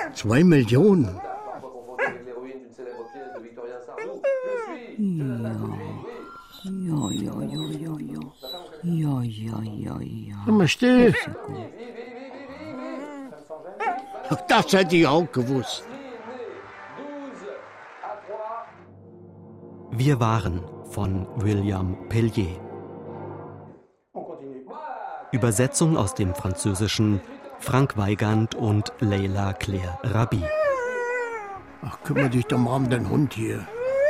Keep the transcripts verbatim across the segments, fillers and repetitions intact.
Zwei Millionen. Ja, ja, ja, ja, ja. Ja, ja, ja, ja. Immer still. Das hätte ich auch gewusst. Wir waren von William Pellier. Übersetzung aus dem Französischen Frank Weigand und Leila Claire Rabi. Ach, kümmere dich doch mal um den Hund hier.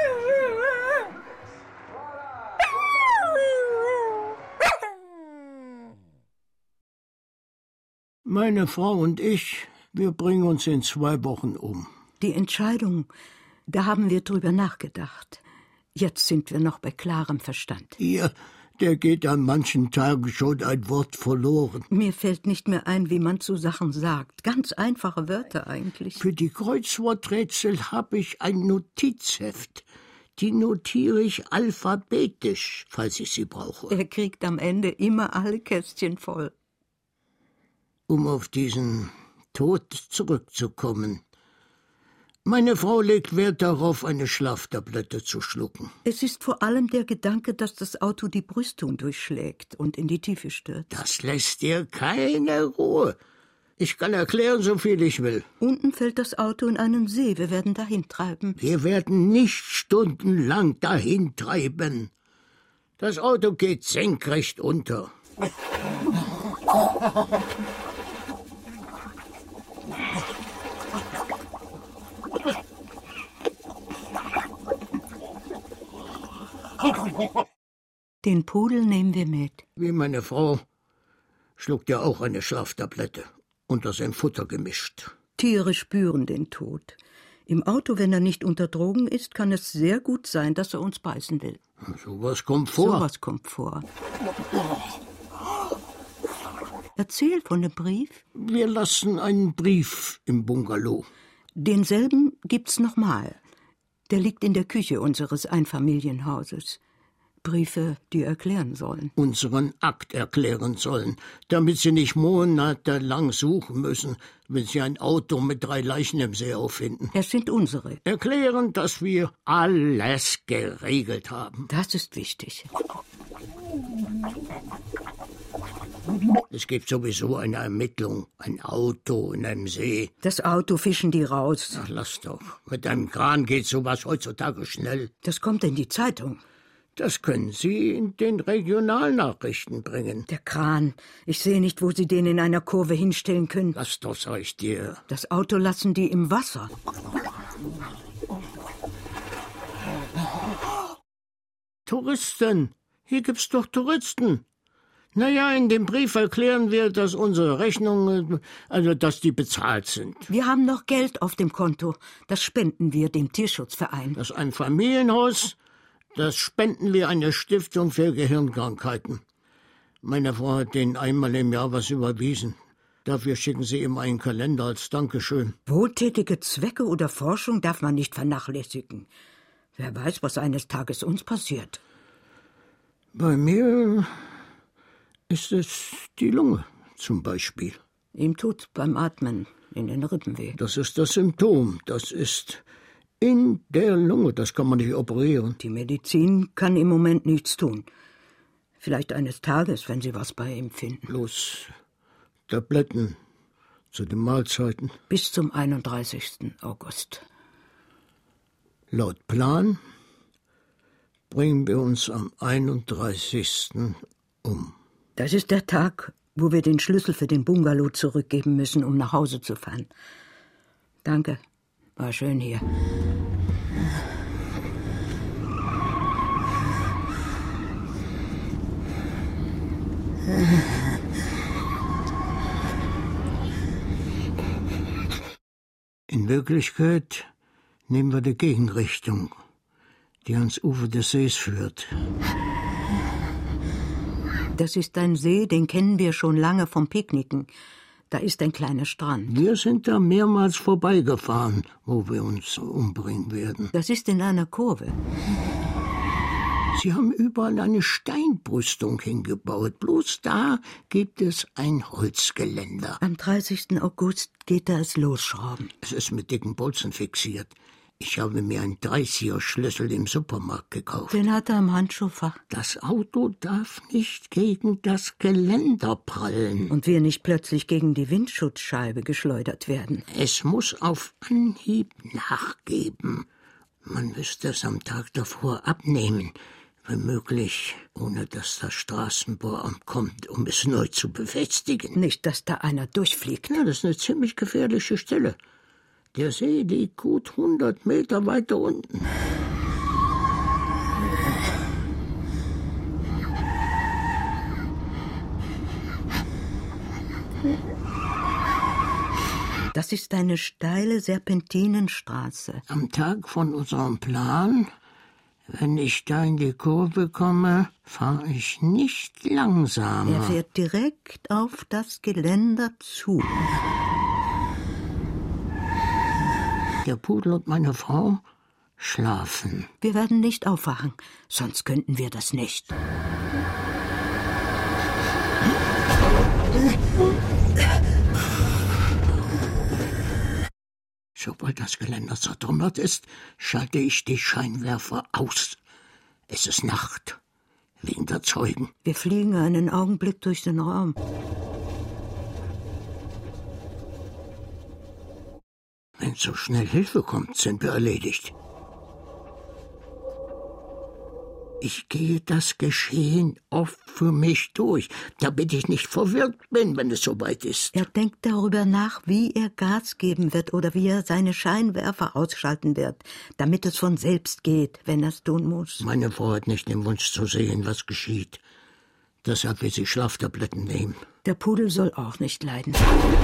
Meine Frau und ich, wir bringen uns in zwei Wochen um. Die Entscheidung, da haben wir drüber nachgedacht. Jetzt sind wir noch bei klarem Verstand. Ihr, der geht an manchen Tagen schon ein Wort verloren. Mir fällt nicht mehr ein, wie man zu Sachen sagt. Ganz einfache Wörter eigentlich. Für die Kreuzworträtsel habe ich ein Notizheft. Die notiere ich alphabetisch, falls ich sie brauche. Er kriegt am Ende immer alle Kästchen voll. Um auf diesen Tod zurückzukommen. Meine Frau legt Wert darauf, eine Schlaftablette zu schlucken. Es ist vor allem der Gedanke, dass das Auto die Brüstung durchschlägt und in die Tiefe stürzt. Das lässt dir keine Ruhe. Ich kann erklären, so viel ich will. Unten fällt das Auto in einen See. Wir werden dahin treiben. Wir werden nicht stundenlang dahin treiben. Das Auto geht senkrecht unter. Den Pudel nehmen wir mit. Wie meine Frau schluckt ja auch eine Schlaftablette, unter sein Futter gemischt. Tiere spüren den Tod. Im Auto, wenn er nicht unter Drogen ist, kann es sehr gut sein, dass er uns beißen will. Sowas kommt vor. Sowas kommt vor. Erzähl von dem Brief. Wir lassen einen Brief im Bungalow. Denselben gibt's nochmal. Der liegt in der Küche unseres Einfamilienhauses. Briefe, die erklären sollen. Unseren Akt erklären sollen, damit Sie nicht monatelang suchen müssen, wenn Sie ein Auto mit drei Leichen im See auffinden. Es sind unsere. Erklären, dass wir alles geregelt haben. Das ist wichtig. Es gibt sowieso eine Ermittlung. Ein Auto in einem See. Das Auto fischen die raus. Ach, lass doch. Mit einem Kran geht sowas heutzutage schnell. Das kommt in die Zeitung. Das können Sie in den Regionalnachrichten bringen. Der Kran. Ich sehe nicht, wo Sie den in einer Kurve hinstellen können. Lass doch, sag ich dir. Das Auto lassen die im Wasser. Touristen. Hier gibt's doch Touristen. Naja, in dem Brief erklären wir, dass unsere Rechnungen, also dass die bezahlt sind. Wir haben noch Geld auf dem Konto. Das spenden wir dem Tierschutzverein. Das ist ein Familienhaus. Das spenden wir einer Stiftung für Gehirnkrankheiten. Meine Frau hat denen einmal im Jahr was überwiesen. Dafür schicken sie ihm einen Kalender als Dankeschön. Wohltätige Zwecke oder Forschung darf man nicht vernachlässigen. Wer weiß, was eines Tages uns passiert. Bei mir ist es die Lunge zum Beispiel. Ihm tut beim Atmen in den Rippen weh. Das ist das Symptom. Das ist in der Lunge. Das kann man nicht operieren. Die Medizin kann im Moment nichts tun. Vielleicht eines Tages, wenn Sie was bei ihm finden. Bloß Tabletten zu den Mahlzeiten. Bis zum einunddreißigsten August. Laut Plan bringen wir uns am einunddreißigsten um. Das ist der Tag, wo wir den Schlüssel für den Bungalow zurückgeben müssen, um nach Hause zu fahren. Danke. War schön hier. In Wirklichkeit nehmen wir die Gegenrichtung, die ans Ufer des Sees führt. Das ist ein See, den kennen wir schon lange vom Picknicken. Da ist ein kleiner Strand. Wir sind da mehrmals vorbeigefahren, wo wir uns umbringen werden. Das ist in einer Kurve. Sie haben überall eine Steinbrüstung hingebaut. Bloß da gibt es ein Holzgeländer. Am dreißigsten August geht er es losschrauben. Es ist mit dicken Bolzen fixiert. Ich habe mir einen Dreißiger-Schlüssel im Supermarkt gekauft. Den hat er im Handschuhfach. Das Auto darf nicht gegen das Geländer prallen. Und wir nicht plötzlich gegen die Windschutzscheibe geschleudert werden. Es muss auf Anhieb nachgeben. Man müsste es am Tag davor abnehmen. Wenn möglich, ohne dass das Straßenbauamt kommt, um es neu zu befestigen. Nicht, dass da einer durchfliegt. Ja, das ist eine ziemlich gefährliche Stelle. Der See liegt gut hundert Meter weiter unten. Das ist eine steile Serpentinenstraße. Am Tag von unserem Plan, wenn ich da in die Kurve komme, fahre ich nicht langsamer. Er fährt direkt auf das Geländer zu. Der Pudel und meine Frau schlafen. Wir werden nicht aufwachen, sonst könnten wir das nicht. Sobald das Geländer zertrümmert ist, schalte ich die Scheinwerfer aus. Es ist Nacht, wegen der Zeugen. Wir fliegen einen Augenblick durch den Raum. Wenn so schnell Hilfe kommt, sind wir erledigt. Ich gehe das Geschehen oft für mich durch, damit ich nicht verwirrt bin, wenn es soweit ist. Er denkt darüber nach, wie er Gas geben wird oder wie er seine Scheinwerfer ausschalten wird, damit es von selbst geht, wenn er es tun muss. Meine Frau hat nicht den Wunsch zu sehen, was geschieht. Deshalb will sie Schlaftabletten nehmen. Der Pudel soll auch nicht leiden.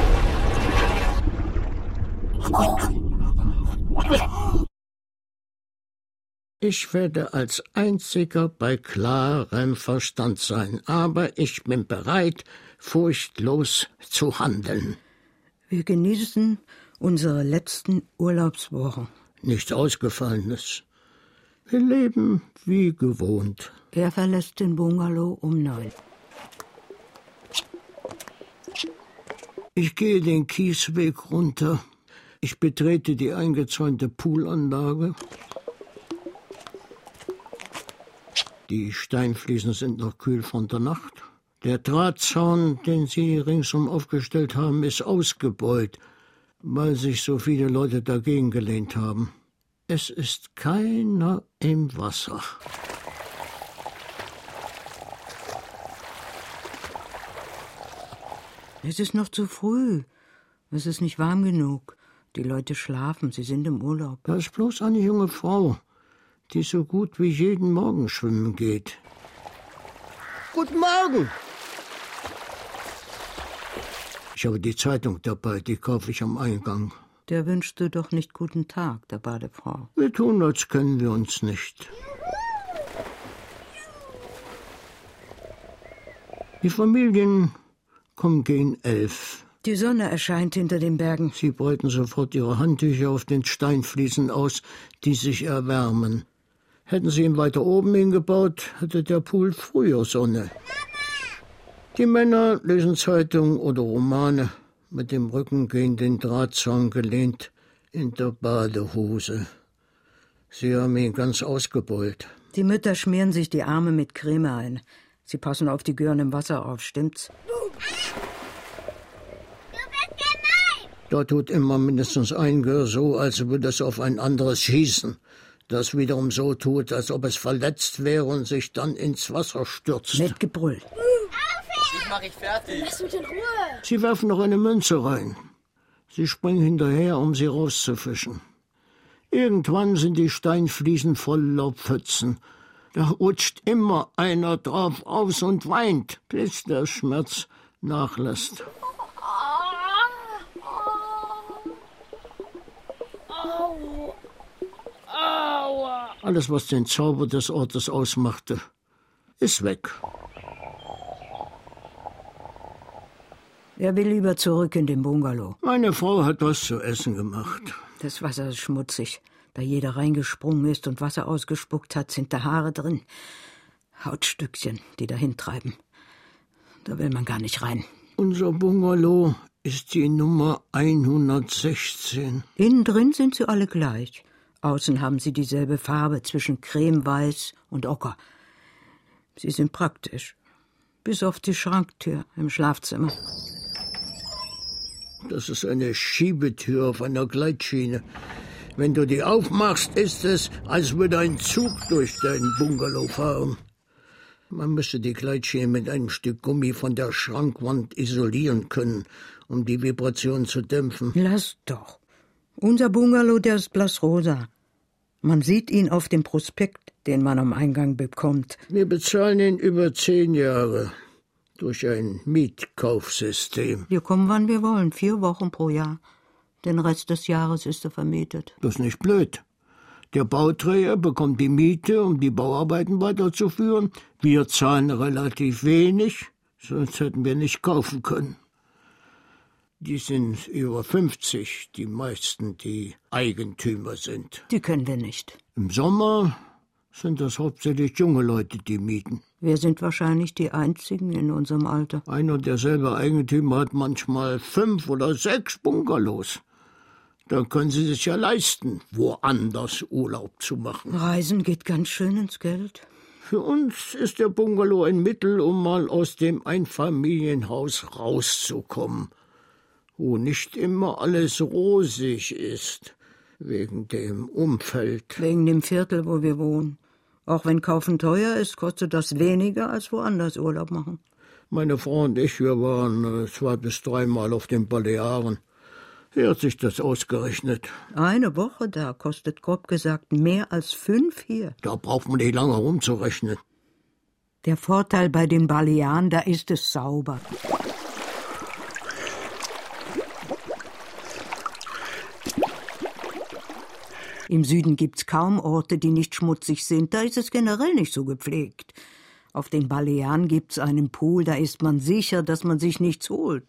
Ich werde als Einziger bei klarem Verstand sein, aber ich bin bereit, furchtlos zu handeln. Wir genießen unsere letzten Urlaubswochen. Nichts Ausgefallenes. Wir leben wie gewohnt. Er verlässt den Bungalow um neun. Ich gehe den Kiesweg runter. Ich betrete die eingezäunte Poolanlage. Die Steinfliesen sind noch kühl von der Nacht. Der Drahtzaun, den Sie ringsum aufgestellt haben, ist ausgebeult, weil sich so viele Leute dagegen gelehnt haben. Es ist keiner im Wasser. Es ist noch zu früh. Es ist nicht warm genug. Die Leute schlafen, sie sind im Urlaub. Da ist bloß eine junge Frau, die so gut wie jeden Morgen schwimmen geht. Guten Morgen! Ich habe die Zeitung dabei, die kaufe ich am Eingang. Der wünschte doch nicht guten Tag, der Badefrau. Wir tun, als kennen wir uns nicht. Die Familien kommen gegen elf. Die Sonne erscheint hinter den Bergen. Sie breiten sofort ihre Handtücher auf den Steinfliesen aus, die sich erwärmen. Hätten sie ihn weiter oben hingebaut, hätte der Pool früher Sonne. Die Männer lesen Zeitung oder Romane, mit dem Rücken gegen den Drahtzaun gelehnt, in der Badehose. Sie haben ihn ganz ausgebeult. Die Mütter schmieren sich die Arme mit Creme ein. Sie passen auf die Gören im Wasser auf, stimmt's? Da tut immer mindestens ein Gör so, als würde es auf ein anderes schießen. Das wiederum so tut, als ob es verletzt wäre und sich dann ins Wasser stürzt. Mit Gebrüll. Ich mach ich fertig. Lass mich in Ruhe. Sie werfen noch eine Münze rein. Sie springen hinterher, um sie rauszufischen. Irgendwann sind die Steinfliesen voller Pfützen. Da rutscht immer einer drauf aus und weint, bis der Schmerz nachlässt. Alles, was den Zauber des Ortes ausmachte, ist weg. Er will lieber zurück in den Bungalow. Meine Frau hat was zu essen gemacht. Das Wasser ist schmutzig. Da jeder reingesprungen ist und Wasser ausgespuckt hat, sind da Haare drin. Hautstückchen, die dahin treiben. Da will man gar nicht rein. Unser Bungalow ist die Nummer hundertsechzehn. Innen drin sind sie alle gleich. Außen haben sie dieselbe Farbe zwischen cremeweiß und ocker. Sie sind praktisch. Bis auf die Schranktür im Schlafzimmer. Das ist eine Schiebetür auf einer Gleitschiene. Wenn du die aufmachst, ist es, als würde ein Zug durch deinen Bungalow fahren. Man müsste die Gleitschiene mit einem Stück Gummi von der Schrankwand isolieren können, um die Vibration zu dämpfen. Lass doch. Unser Bungalow, der ist blassrosa. Man sieht ihn auf dem Prospekt, den man am Eingang bekommt. Wir bezahlen ihn über zehn Jahre durch ein Mietkaufsystem. Wir kommen, wann wir wollen, vier Wochen pro Jahr. Den Rest des Jahres ist er vermietet. Das ist nicht blöd. Der Bauträger bekommt die Miete, um die Bauarbeiten weiterzuführen. Wir zahlen relativ wenig, sonst hätten wir nicht kaufen können. Die sind über fünfzig, die meisten, die Eigentümer sind. Die können wir nicht. Im Sommer sind das hauptsächlich junge Leute, die mieten. Wir sind wahrscheinlich die Einzigen in unserem Alter. Ein und derselbe Eigentümer hat manchmal fünf oder sechs Bungalows. Da können Sie sich ja leisten, woanders Urlaub zu machen. Reisen geht ganz schön ins Geld. Für uns ist der Bungalow ein Mittel, um mal aus dem Einfamilienhaus rauszukommen, wo nicht immer alles rosig ist, wegen dem Umfeld. Wegen dem Viertel, wo wir wohnen. Auch wenn Kaufen teuer ist, kostet das weniger als woanders Urlaub machen. Meine Frau und ich, wir waren äh, zwei bis dreimal auf den Balearen. Hier hat sich das ausgerechnet. Eine Woche da kostet grob gesagt mehr als fünf hier. Da braucht man nicht lange rumzurechnen. Der Vorteil bei den Balearen, da ist es sauber. Im Süden gibt's kaum Orte, die nicht schmutzig sind. Da ist es generell nicht so gepflegt. Auf den Balearen gibt's einen Pool, da ist man sicher, dass man sich nichts holt.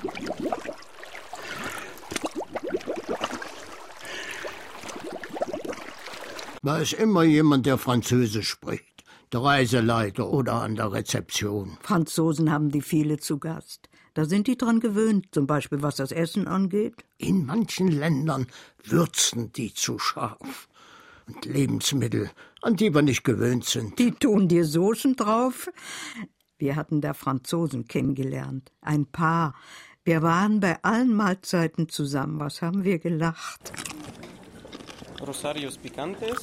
Da ist immer jemand, der Französisch spricht. Der Reiseleiter oder an der Rezeption. Franzosen haben die viele zu Gast. Da sind die dran gewöhnt, zum Beispiel was das Essen angeht. In manchen Ländern würzen die zu scharf. Und Lebensmittel, an die wir nicht gewöhnt sind. Die tun dir Soßen drauf. Wir hatten da Franzosen kennengelernt. Ein Paar. Wir waren bei allen Mahlzeiten zusammen. Was haben wir gelacht? Rosarios picantes,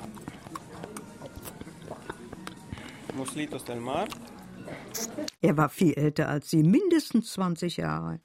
Muslitos del Mar. Er war viel älter als sie, mindestens zwanzig Jahre.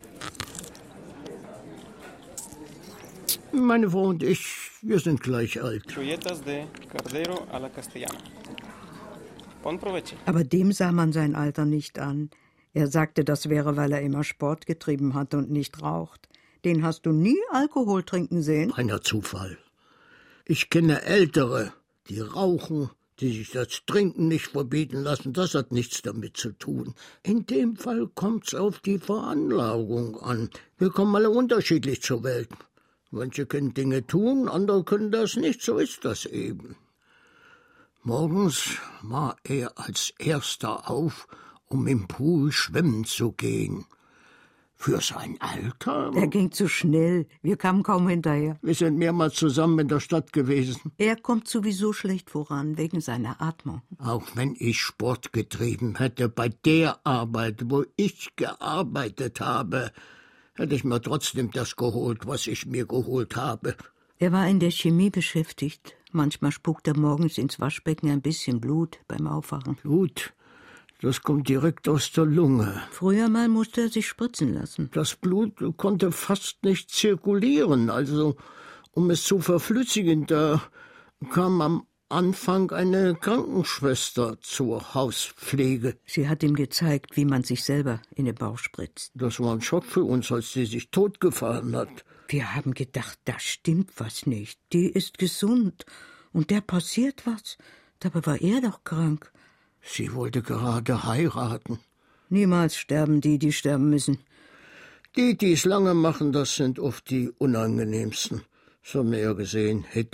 Meine Frau und ich, wir sind gleich alt. Chulletas de Cordero a la Castellana. Bon provecho. Aber dem sah man sein Alter nicht an. Er sagte, das wäre, weil er immer Sport getrieben hat und nicht raucht. Den hast du nie Alkohol trinken sehen? Reiner Zufall. Ich kenne Ältere, die rauchen, die sich das Trinken nicht verbieten lassen. Das hat nichts damit zu tun. In dem Fall kommt's auf die Veranlagung an. Wir kommen alle unterschiedlich zur Welt. Manche können Dinge tun, andere können das nicht. So ist das eben. Morgens war er als Erster auf, um im Pool schwimmen zu gehen. Für sein Alter? Er ging zu schnell. Wir kamen kaum hinterher. Wir sind mehrmals zusammen in der Stadt gewesen. Er kommt sowieso schlecht voran, wegen seiner Atmung. Auch wenn ich Sport getrieben hätte, bei der Arbeit, wo ich gearbeitet habe, hätte ich mir trotzdem das geholt, was ich mir geholt habe. Er war in der Chemie beschäftigt. Manchmal spuckt er morgens ins Waschbecken ein bisschen Blut beim Aufwachen. Blut? Das kommt direkt aus der Lunge. Früher mal musste er sich spritzen lassen. Das Blut konnte fast nicht zirkulieren, also um es zu verflüssigen, da kam am Anfang eine Krankenschwester zur Hauspflege. Sie hat ihm gezeigt, wie man sich selber in den Bauch spritzt. Das war ein Schock für uns, als sie sich totgefahren hat. Wir haben gedacht, da stimmt was nicht. Die ist gesund und der passiert was. Dabei war er doch krank. Sie wollte gerade heiraten. Niemals sterben die, die sterben müssen. Die, die es lange machen, das sind oft die unangenehmsten. So haben wir ja gesehen, Hitler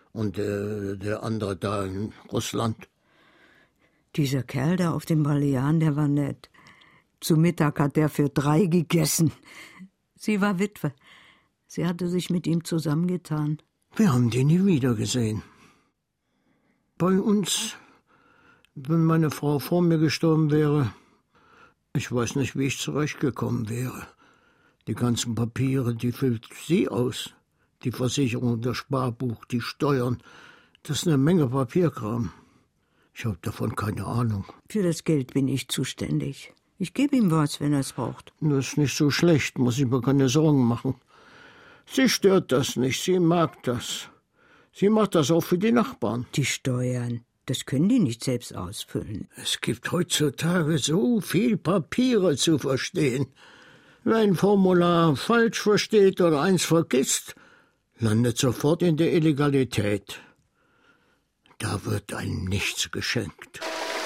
Und äh, der andere da in Russland? Dieser Kerl da auf den Balearen, der war nett. Zu Mittag hat er für drei gegessen. Sie war Witwe. Sie hatte sich mit ihm zusammengetan. Wir haben die nie wieder gesehen. Bei uns, wenn meine Frau vor mir gestorben wäre, ich weiß nicht, wie ich zurechtgekommen wäre. Die ganzen Papiere, die füllt sie aus. Die Versicherung, das Sparbuch, die Steuern. Das ist eine Menge Papierkram. Ich habe davon keine Ahnung. Für das Geld bin ich zuständig. Ich gebe ihm was, wenn er es braucht. Das ist nicht so schlecht, muss ich mir keine Sorgen machen. Sie stört das nicht, sie mag das. Sie macht das auch für die Nachbarn. Die Steuern, das können die nicht selbst ausfüllen. Es gibt heutzutage so viel Papiere zu verstehen. Wer ein Formular falsch versteht oder eins vergisst, landet sofort in der Illegalität. Da wird einem nichts geschenkt.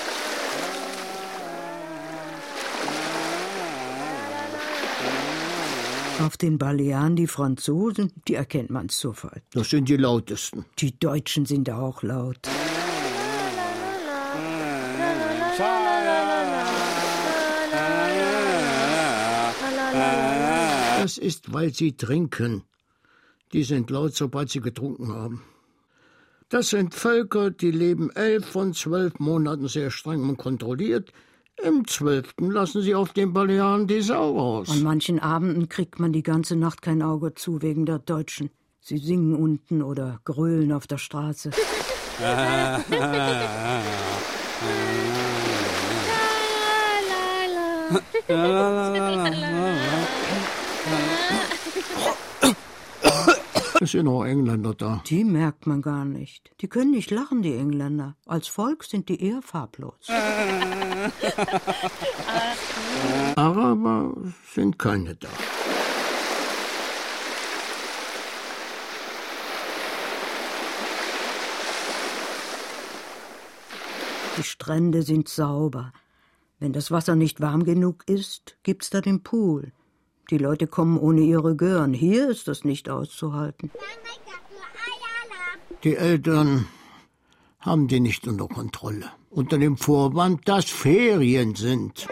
Auf den Balearen die Franzosen, die erkennt man sofort. Das sind die lautesten. Die Deutschen sind auch laut. Das ist, weil sie trinken. Die sind laut, sobald sie getrunken haben. Das sind Völker, die leben elf von zwölf Monaten sehr streng und kontrolliert. Im zwölften lassen sie auf den Balearen die Sau raus. An manchen Abenden kriegt man die ganze Nacht kein Auge zu wegen der Deutschen. Sie singen unten oder grölen auf der Straße. Es sind auch Engländer da. Die merkt man gar nicht. Die können nicht lachen, die Engländer. Als Volk sind die eher farblos. Araber sind keine da. Die Strände sind sauber. Wenn das Wasser nicht warm genug ist, gibt's da den Pool. Die Leute kommen ohne ihre Gören. Hier ist das nicht auszuhalten. Die Eltern haben die nicht unter Kontrolle. Unter dem Vorwand, dass Ferien sind.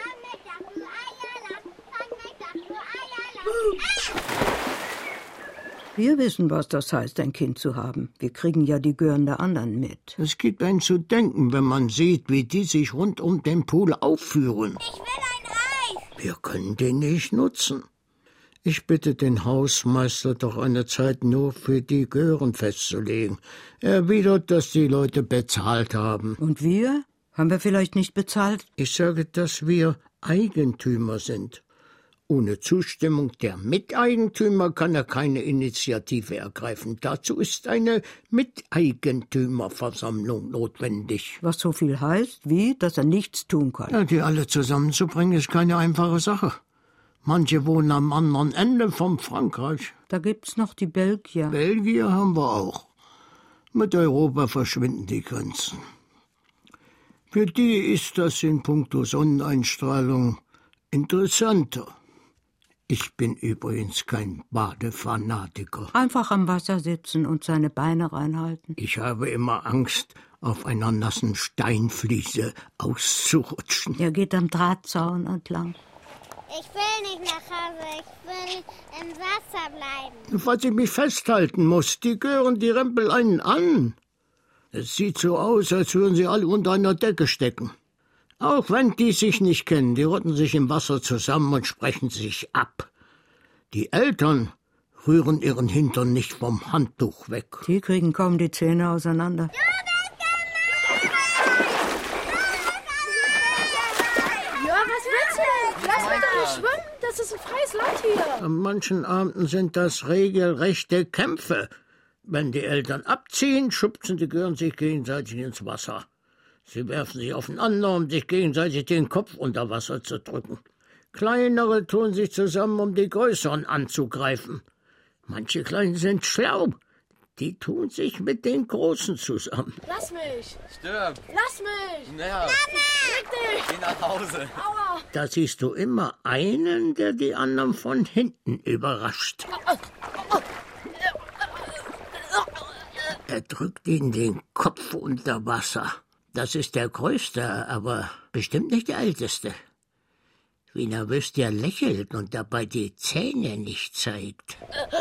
Wir wissen, was das heißt, ein Kind zu haben. Wir kriegen ja die Gören der anderen mit. Es gibt einen zu denken, wenn man sieht, wie die sich rund um den Pool aufführen. Ich will ein Eis. Wir können den nicht nutzen. Ich bitte den Hausmeister doch eine Zeit nur für die Gören festzulegen. Er erwidert, dass die Leute bezahlt haben. Und wir? Haben wir vielleicht nicht bezahlt? Ich sage, dass wir Eigentümer sind. Ohne Zustimmung der Miteigentümer kann er keine Initiative ergreifen. Dazu ist eine Miteigentümerversammlung notwendig. Was so viel heißt, wie, dass er nichts tun kann. Ja, die alle zusammenzubringen, ist keine einfache Sache. Manche wohnen am anderen Ende von Frankreich. Da gibt's noch die Belgier. Belgier haben wir auch. Mit Europa verschwinden die Grenzen. Für die ist das in puncto Sonneneinstrahlung interessanter. Ich bin übrigens kein Badefanatiker. Einfach am Wasser sitzen und seine Beine reinhalten. Ich habe immer Angst, auf einer nassen Steinfliese auszurutschen. Er geht am Drahtzaun entlang. Ich will nicht nach Hause, ich will im Wasser bleiben. Falls ich mich festhalten muss, die Gören, die rempeln einen an. Es sieht so aus, als würden sie alle unter einer Decke stecken. Auch wenn die sich nicht kennen, die rotten sich im Wasser zusammen und sprechen sich ab. Die Eltern rühren ihren Hintern nicht vom Handtuch weg. Die kriegen kaum die Zähne auseinander. Ja, was willst du denn? Lass mich doch nicht schwimmen, das ist ein freies Land hier. An manchen Abenden sind das regelrechte Kämpfe. Wenn die Eltern abziehen, schubsen die Gören sich gegenseitig ins Wasser. Sie werfen sich aufeinander, um sich gegenseitig den Kopf unter Wasser zu drücken. Kleinere tun sich zusammen, um die Größeren anzugreifen. Manche Kleinen sind schlau. Die tun sich mit den Großen zusammen. Lass mich. Stirb. Lass mich. Naja, Leg dich. geh nach Hause. Aua. Da siehst du immer einen, der die anderen von hinten überrascht. Er drückt ihn den Kopf unter Wasser. Das ist der Größte, aber bestimmt nicht der Älteste. Wie nervös der lächelt und dabei die Zähne nicht zeigt.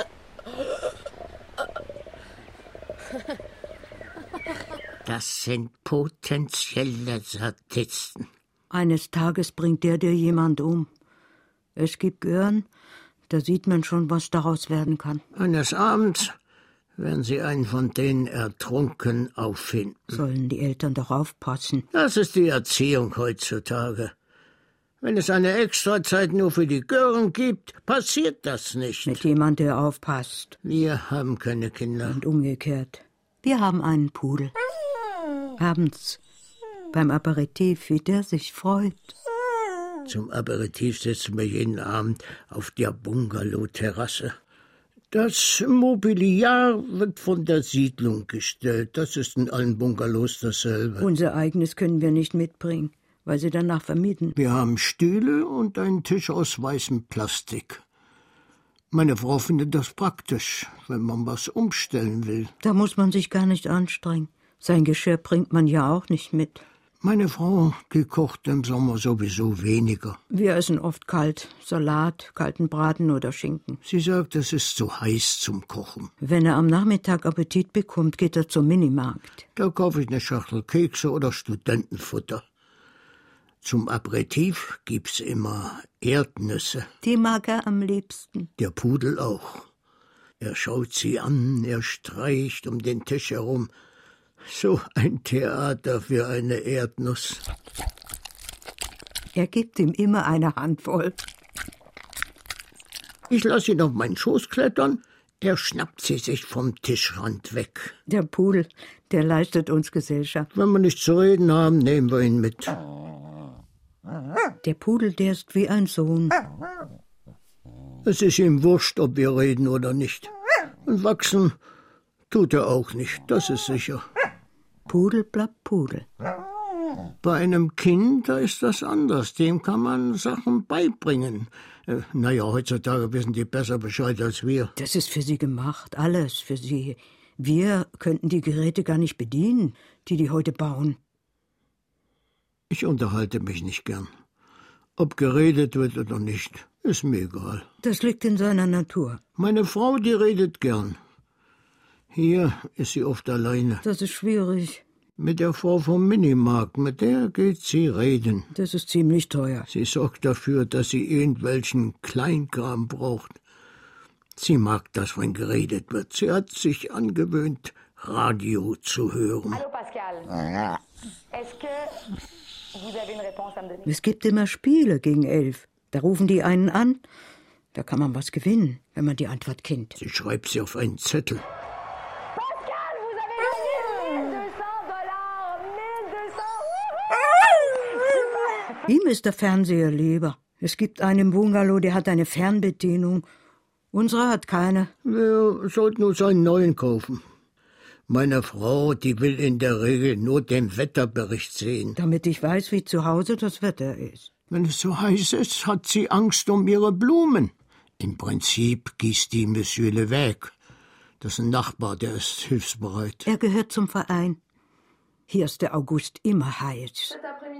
Das sind potenzielle Sadisten. Eines Tages bringt der dir jemand um. Es gibt Gören, da sieht man schon, was daraus werden kann. Eines Abends werden sie einen von denen ertrunken auffinden. Sollen die Eltern doch aufpassen. Das ist die Erziehung heutzutage. Wenn es eine Extrazeit nur für die Gören gibt, passiert das nicht. Mit jemand, der aufpasst. Wir haben keine Kinder. Und umgekehrt. Wir haben einen Pudel. Abends beim Aperitif, wie der sich freut. Zum Aperitif sitzen wir jeden Abend auf der Bungalow-Terrasse. Das Mobiliar wird von der Siedlung gestellt. Das ist in allen Bungalows dasselbe. Unser eigenes können wir nicht mitbringen, weil sie danach vermieten. Wir haben Stühle und einen Tisch aus weißem Plastik. Meine Frau findet das praktisch, wenn man was umstellen will. Da muss man sich gar nicht anstrengen. Sein Geschirr bringt man ja auch nicht mit. Meine Frau, die kocht im Sommer sowieso weniger. Wir essen oft kalt. Salat, kalten Braten oder Schinken. Sie sagt, es ist zu heiß zum Kochen. Wenn er am Nachmittag Appetit bekommt, geht er zum Minimarkt. Da kaufe ich eine Schachtel Kekse oder Studentenfutter. Zum Aperitif gibt's immer Erdnüsse. Die mag er am liebsten. Der Pudel auch. Er schaut sie an, er streicht um den Tisch herum. So ein Theater für eine Erdnuss. Er gibt ihm immer eine Handvoll. Ich lasse ihn auf meinen Schoß klettern. Er schnappt sie sich vom Tischrand weg. Der Pudel, der leistet uns Gesellschaft. Wenn wir nichts zu reden haben, nehmen wir ihn mit. Der Pudel, der ist wie ein Sohn. Es ist ihm wurscht, ob wir reden oder nicht. Und wachsen tut er auch nicht, das ist sicher. Pudel bleibt Pudel. Bei einem Kind, da ist das anders. Dem kann man Sachen beibringen. Äh, naja, heutzutage wissen die besser Bescheid als wir. Das ist für sie gemacht, alles für sie. Wir könnten die Geräte gar nicht bedienen, die die heute bauen. Ich unterhalte mich nicht gern. Ob geredet wird oder nicht, ist mir egal. Das liegt in seiner Natur. Meine Frau, die redet gern. Hier ist sie oft alleine. Das ist schwierig. Mit der Frau vom Minimarkt, mit der geht sie reden. Das ist ziemlich teuer. Sie sorgt dafür, dass sie irgendwelchen Kleinkram braucht. Sie mag das, wenn geredet wird. Sie hat sich angewöhnt, Radio zu hören. Hallo Pascal. Est-ce que vous avez une réponse à me donner? Es gibt immer Spiele gegen elf. Da rufen die einen an. Da kann man was gewinnen, wenn man die Antwort kennt. Sie schreibt sie auf einen Zettel. Pascal, vous avez gagné mille deux cents Dollar. mille deux cents. Ihm ist der Fernseher lieber. Es gibt einen im Bungalow, der hat eine Fernbedienung. Unsere hat keine. Wir sollten uns einen neuen kaufen. Meine Frau, die will in der Regel nur den Wetterbericht sehen. Damit ich weiß, wie zu Hause das Wetter ist. Wenn es so heiß ist, hat sie Angst um ihre Blumen. Im Prinzip gießt die Monsieur Levesque. Das ist ein Nachbar, der ist hilfsbereit. Er gehört zum Verein. Hier ist der August immer heiß.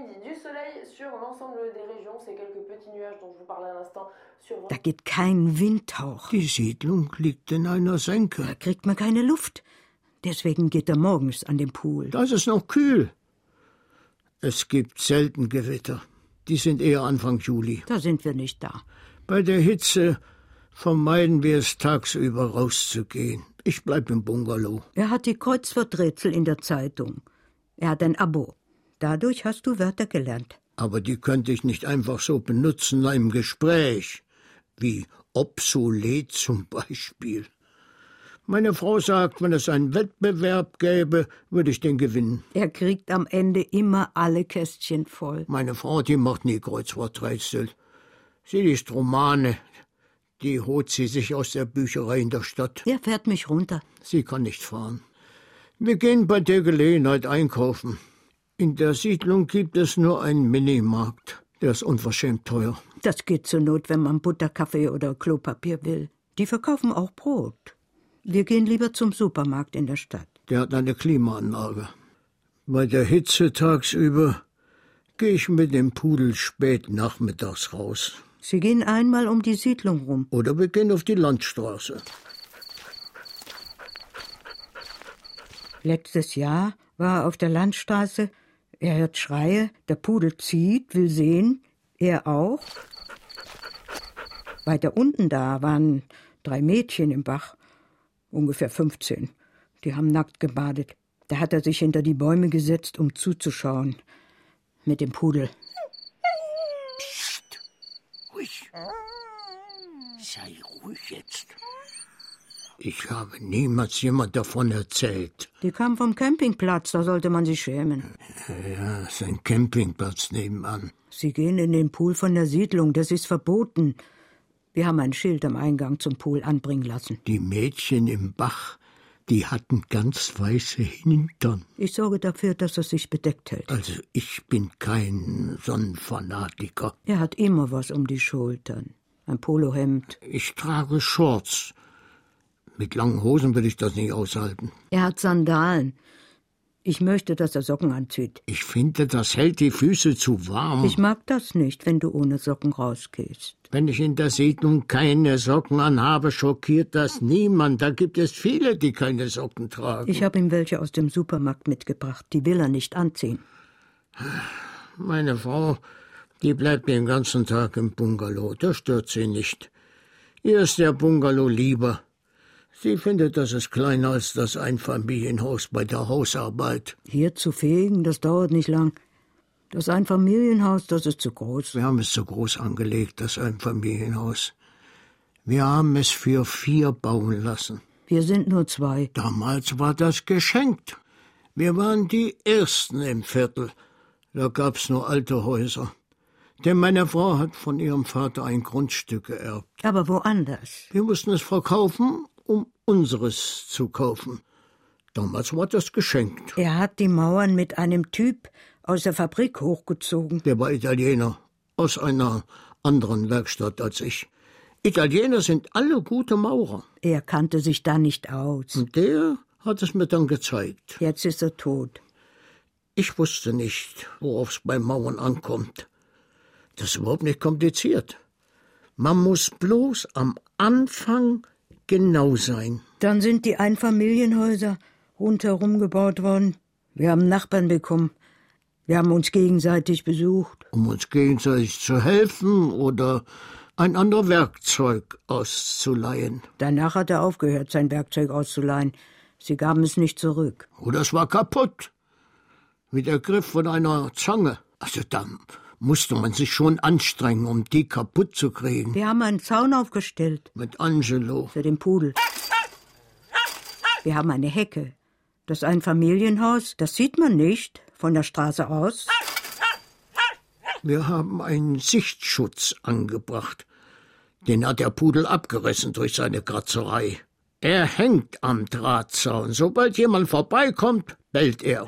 Da geht kein Windhauch. Die Siedlung liegt in einer Senke. Da kriegt man keine Luft. Deswegen geht er morgens an den Pool. Das ist noch kühl. Es gibt selten Gewitter. Die sind eher Anfang Juli. Da sind wir nicht da. Bei der Hitze vermeiden wir es, tagsüber rauszugehen. Ich bleib im Bungalow. Er hat die Kreuzworträtsel in der Zeitung. Er hat ein Abo. Dadurch hast du Wörter gelernt. Aber die könnte ich nicht einfach so benutzen im Gespräch. Wie obsolet zum Beispiel. Meine Frau sagt, wenn es einen Wettbewerb gäbe, würde ich den gewinnen. Er kriegt am Ende immer alle Kästchen voll. Meine Frau, die macht nie Kreuzworträtsel. Sie liest Romane. Die holt sie sich aus der Bücherei in der Stadt. Er fährt mich runter. Sie kann nicht fahren. Wir gehen bei der Gelegenheit einkaufen. In der Siedlung gibt es nur einen Minimarkt. Der ist unverschämt teuer. Das geht zur Not, wenn man Butter, Kaffee oder Klopapier will. Die verkaufen auch Brot. Wir gehen lieber zum Supermarkt in der Stadt. Der hat eine Klimaanlage. Bei der Hitze tagsüber gehe ich mit dem Pudel spät nachmittags raus. Sie gehen einmal um die Siedlung rum. Oder wir gehen auf die Landstraße. Letztes Jahr war er auf der Landstraße. Er hört Schreie, der Pudel zieht, will sehen, er auch. Weiter unten da waren drei Mädchen im Bach, ungefähr fünfzehn. Die haben nackt gebadet. Da hat er sich hinter die Bäume gesetzt, um zuzuschauen. Mit dem Pudel. Psst, ruhig. Sei ruhig jetzt. Ich habe niemals jemand davon erzählt. Die kam vom Campingplatz, da sollte man sich schämen. Ja, ist ein Campingplatz nebenan. Sie gehen in den Pool von der Siedlung, das ist verboten. Wir haben ein Schild am Eingang zum Pool anbringen lassen. Die Mädchen im Bach, die hatten ganz weiße Hintern. Ich sorge dafür, dass er sich bedeckt hält. Also ich bin kein Sonnenfanatiker. Er hat immer was um die Schultern. Ein Polohemd. Ich trage Shorts. Mit langen Hosen will ich das nicht aushalten. Er hat Sandalen. Ich möchte, dass er Socken anzieht. Ich finde, das hält die Füße zu warm. Ich mag das nicht, wenn du ohne Socken rausgehst. Wenn ich in der Siedlung keine Socken anhabe, schockiert das niemand. Da gibt es viele, die keine Socken tragen. Ich habe ihm welche aus dem Supermarkt mitgebracht. Die will er nicht anziehen. Meine Frau, die bleibt den ganzen Tag im Bungalow. Das stört sie nicht. Ihr ist der Bungalow lieber. Sie findet, das ist kleiner als das Einfamilienhaus bei der Hausarbeit. Hier zu fegen, das dauert nicht lang. Das Einfamilienhaus, das ist zu groß. Wir haben es zu groß angelegt, das Einfamilienhaus. Wir haben es für vier bauen lassen. Wir sind nur zwei. Damals war das geschenkt. Wir waren die Ersten im Viertel. Da gab's nur alte Häuser. Denn meine Frau hat von ihrem Vater ein Grundstück geerbt. Aber woanders. Wir mussten es verkaufen, um unseres zu kaufen. Damals war das geschenkt. Er hat die Mauern mit einem Typ aus der Fabrik hochgezogen. Der war Italiener, aus einer anderen Werkstatt als ich. Italiener sind alle gute Maurer. Er kannte sich da nicht aus. Und der hat es mir dann gezeigt. Jetzt ist er tot. Ich wusste nicht, worauf es beim Mauern ankommt. Das ist überhaupt nicht kompliziert. Man muss bloß am Anfang genau sein. Dann sind die Einfamilienhäuser rundherum gebaut worden. Wir haben Nachbarn bekommen. Wir haben uns gegenseitig besucht. Um uns gegenseitig zu helfen oder einander Werkzeug auszuleihen. Danach hat er aufgehört, sein Werkzeug auszuleihen. Sie gaben es nicht zurück. Oder es war kaputt. Wie der Griff von einer Zange. Also dann musste man sich schon anstrengen, um die kaputt zu kriegen. Wir haben einen Zaun aufgestellt. Mit Angelo. Für den Pudel. Wir haben eine Hecke. Das Einfamilienhaus, das sieht man nicht von der Straße aus. Wir haben einen Sichtschutz angebracht. Den hat der Pudel abgerissen durch seine Kratzerei. Er hängt am Drahtzaun. Sobald jemand vorbeikommt, bellt er.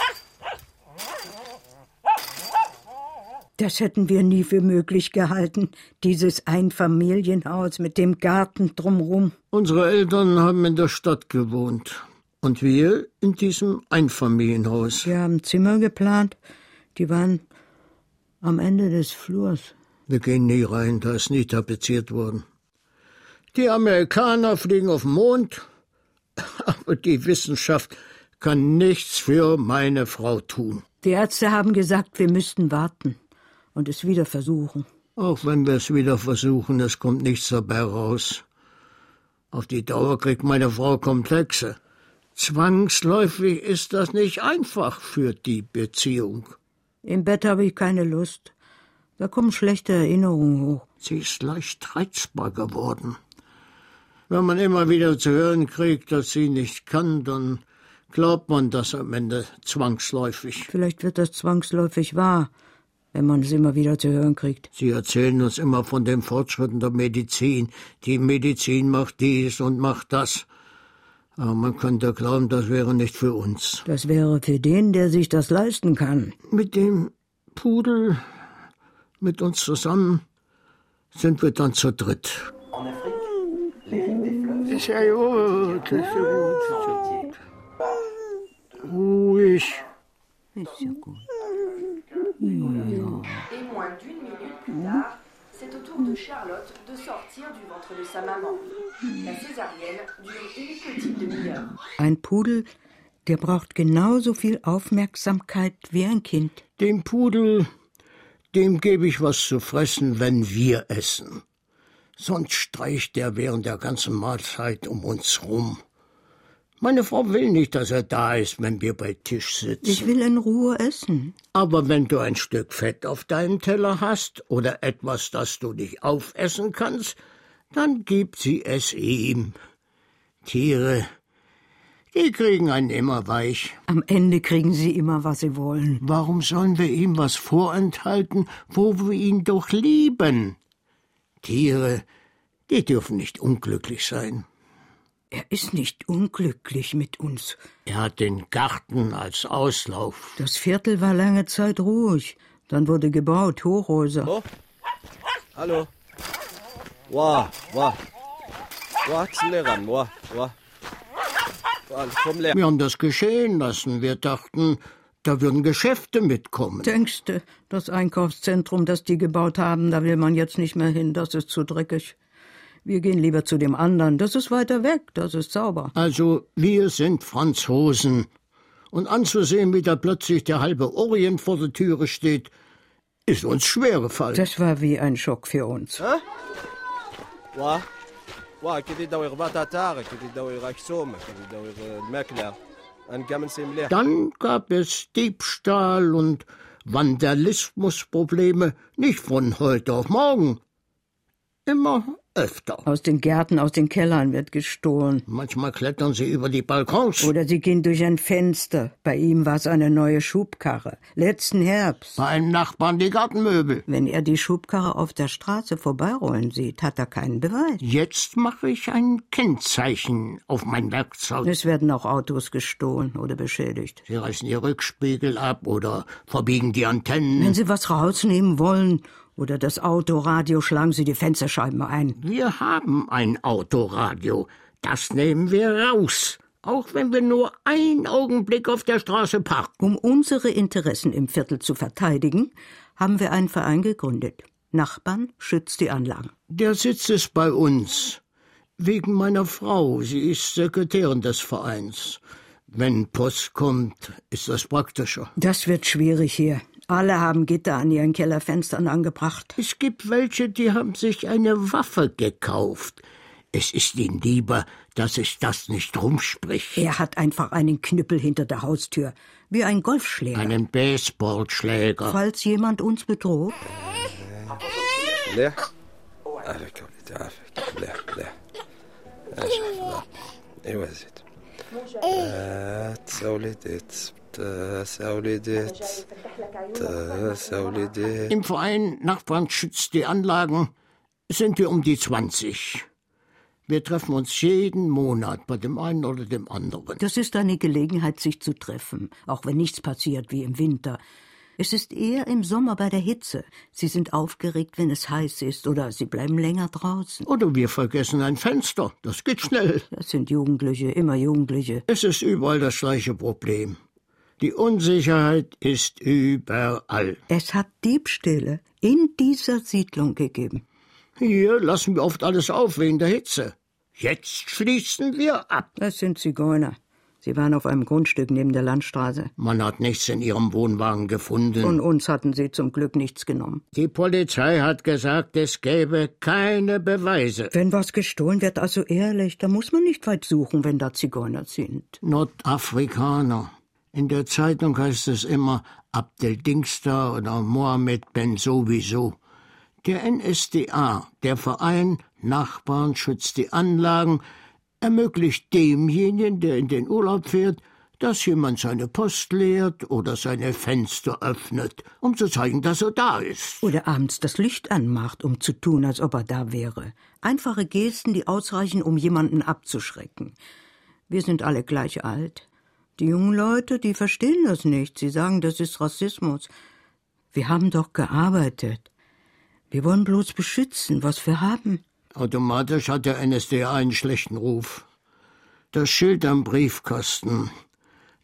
Das hätten wir nie für möglich gehalten, dieses Einfamilienhaus mit dem Garten drumherum. Unsere Eltern haben in der Stadt gewohnt und wir in diesem Einfamilienhaus. Wir haben Zimmer geplant, die waren am Ende des Flurs. Wir gehen nie rein, da ist nie tapeziert worden. Die Amerikaner fliegen auf den Mond, aber die Wissenschaft kann nichts für meine Frau tun. Die Ärzte haben gesagt, wir müssten warten und es wieder versuchen. Auch wenn wir es wieder versuchen, es kommt nichts dabei raus. Auf die Dauer kriegt meine Frau Komplexe. Zwangsläufig ist das nicht einfach für die Beziehung. Im Bett habe ich keine Lust. Da kommen schlechte Erinnerungen hoch. Sie ist leicht reizbar geworden. Wenn man immer wieder zu hören kriegt, dass sie nicht kann, dann glaubt man das am Ende zwangsläufig. Vielleicht wird das zwangsläufig wahr, wenn man es immer wieder zu hören kriegt. Sie erzählen uns immer von den Fortschritten der Medizin. Die Medizin macht dies und macht das. Aber man könnte glauben, das wäre nicht für uns. Das wäre für den, der sich das leisten kann. Mit dem Pudel, mit uns zusammen, sind wir dann zu dritt. Ist ja gut, ist ja gut, ist ja gut. Ruhig. Ist ja gut. Et moins d'une minute plus tard, c'est au tour de Charlotte de sortir du ventre de sa maman. La césarienne dure une petite demi-heure. Ein Pudel, der braucht genauso viel Aufmerksamkeit wie ein Kind. Dem Pudel, dem gebe ich was zu fressen, wenn wir essen. Sonst streicht er während der ganzen Mahlzeit um uns rum. Meine Frau will nicht, dass er da ist, wenn wir bei Tisch sitzen. Ich will in Ruhe essen. Aber wenn du ein Stück Fett auf deinem Teller hast oder etwas, das du nicht aufessen kannst, dann gib sie es ihm. Tiere, die kriegen einen immer weich. Am Ende kriegen sie immer, was sie wollen. Warum sollen wir ihm was vorenthalten, wo wir ihn doch lieben? Tiere, die dürfen nicht unglücklich sein. Er ist nicht unglücklich mit uns. Er hat den Garten als Auslauf. Das Viertel war lange Zeit ruhig. Dann wurde gebaut, Hochhäuser. Oh. Hallo. Wow, wow. Wow, ran, wow, wow. Wir haben das geschehen lassen. Wir dachten, da würden Geschäfte mitkommen. Denkst du, das Einkaufszentrum, das die gebaut haben, da will man jetzt nicht mehr hin, das ist zu dreckig. Wir gehen lieber zu dem anderen, das ist weiter weg, das ist sauber. Also, wir sind Franzosen. Und anzusehen, wie da plötzlich der halbe Orient vor der Türe steht, ist uns schwer gefallen. Das war wie ein Schock für uns. Hä? Wow. Dann gab es Diebstahl und Vandalismusprobleme, nicht von heute auf morgen. Immer öfter. Aus den Gärten, aus den Kellern wird gestohlen. Manchmal klettern sie über die Balkons. Oder sie gehen durch ein Fenster. Bei ihm war es eine neue Schubkarre. Letzten Herbst. Bei einem Nachbarn die Gartenmöbel. Wenn er die Schubkarre auf der Straße vorbeirollen sieht, hat er keinen Beweis. Jetzt mache ich ein Kennzeichen auf mein Werkzeug. Es werden auch Autos gestohlen oder beschädigt. Sie reißen die Rückspiegel ab oder verbiegen die Antennen. Wenn sie was rausnehmen wollen oder das Autoradio, schlagen sie die Fensterscheiben ein. Wir haben ein Autoradio. Das nehmen wir raus. Auch wenn wir nur einen Augenblick auf der Straße parken. Um unsere Interessen im Viertel zu verteidigen, haben wir einen Verein gegründet. Nachbarn schützt die Anlagen. Der Sitz ist bei uns. Wegen meiner Frau. Sie ist Sekretärin des Vereins. Wenn Post kommt, ist das praktischer. Das wird schwierig hier. Alle haben Gitter an ihren Kellerfenstern angebracht. Es gibt welche, die haben sich eine Waffe gekauft. Es ist ihnen lieber, dass sich das nicht rumspricht. Er hat einfach einen Knüppel hinter der Haustür, wie ein Golfschläger. Einen Baseballschläger. Falls jemand uns bedroht. Im Verein Nachbarn schützt die Anlagen sind wir um die zwanzig. Wir treffen uns jeden Monat bei dem einen oder dem anderen. Das ist eine Gelegenheit, sich zu treffen, auch wenn nichts passiert wie im Winter. Es ist eher im Sommer bei der Hitze. Sie sind aufgeregt, wenn es heiß ist, oder sie bleiben länger draußen. Oder wir vergessen ein Fenster. Das geht schnell. Das sind Jugendliche, immer Jugendliche. Es ist überall das gleiche Problem. Die Unsicherheit ist überall. Es hat Diebstähle in dieser Siedlung gegeben. Hier lassen wir oft alles auf wegen der Hitze. Jetzt schließen wir ab. Das sind Zigeuner. Sie waren auf einem Grundstück neben der Landstraße. Man hat nichts in ihrem Wohnwagen gefunden. Von uns hatten sie zum Glück nichts genommen. Die Polizei hat gesagt, es gäbe keine Beweise. Wenn was gestohlen wird, also ehrlich, da muss man nicht weit suchen, wenn da Zigeuner sind. Nordafrikaner. In der Zeitung heißt es immer Abdel Dingster oder Mohammed Ben sowieso. Der N S D A, der Verein Nachbarn schützt die Anlagen, ermöglicht demjenigen, der in den Urlaub fährt, dass jemand seine Post leert oder seine Fenster öffnet, um zu zeigen, dass er da ist. Oder abends das Licht anmacht, um zu tun, als ob er da wäre. Einfache Gesten, die ausreichen, um jemanden abzuschrecken. Wir sind alle gleich alt. Die jungen Leute, die verstehen das nicht. Sie sagen, das ist Rassismus. Wir haben doch gearbeitet. Wir wollen bloß beschützen, was wir haben. Automatisch hat der N S D A einen schlechten Ruf. Das Schild am Briefkasten.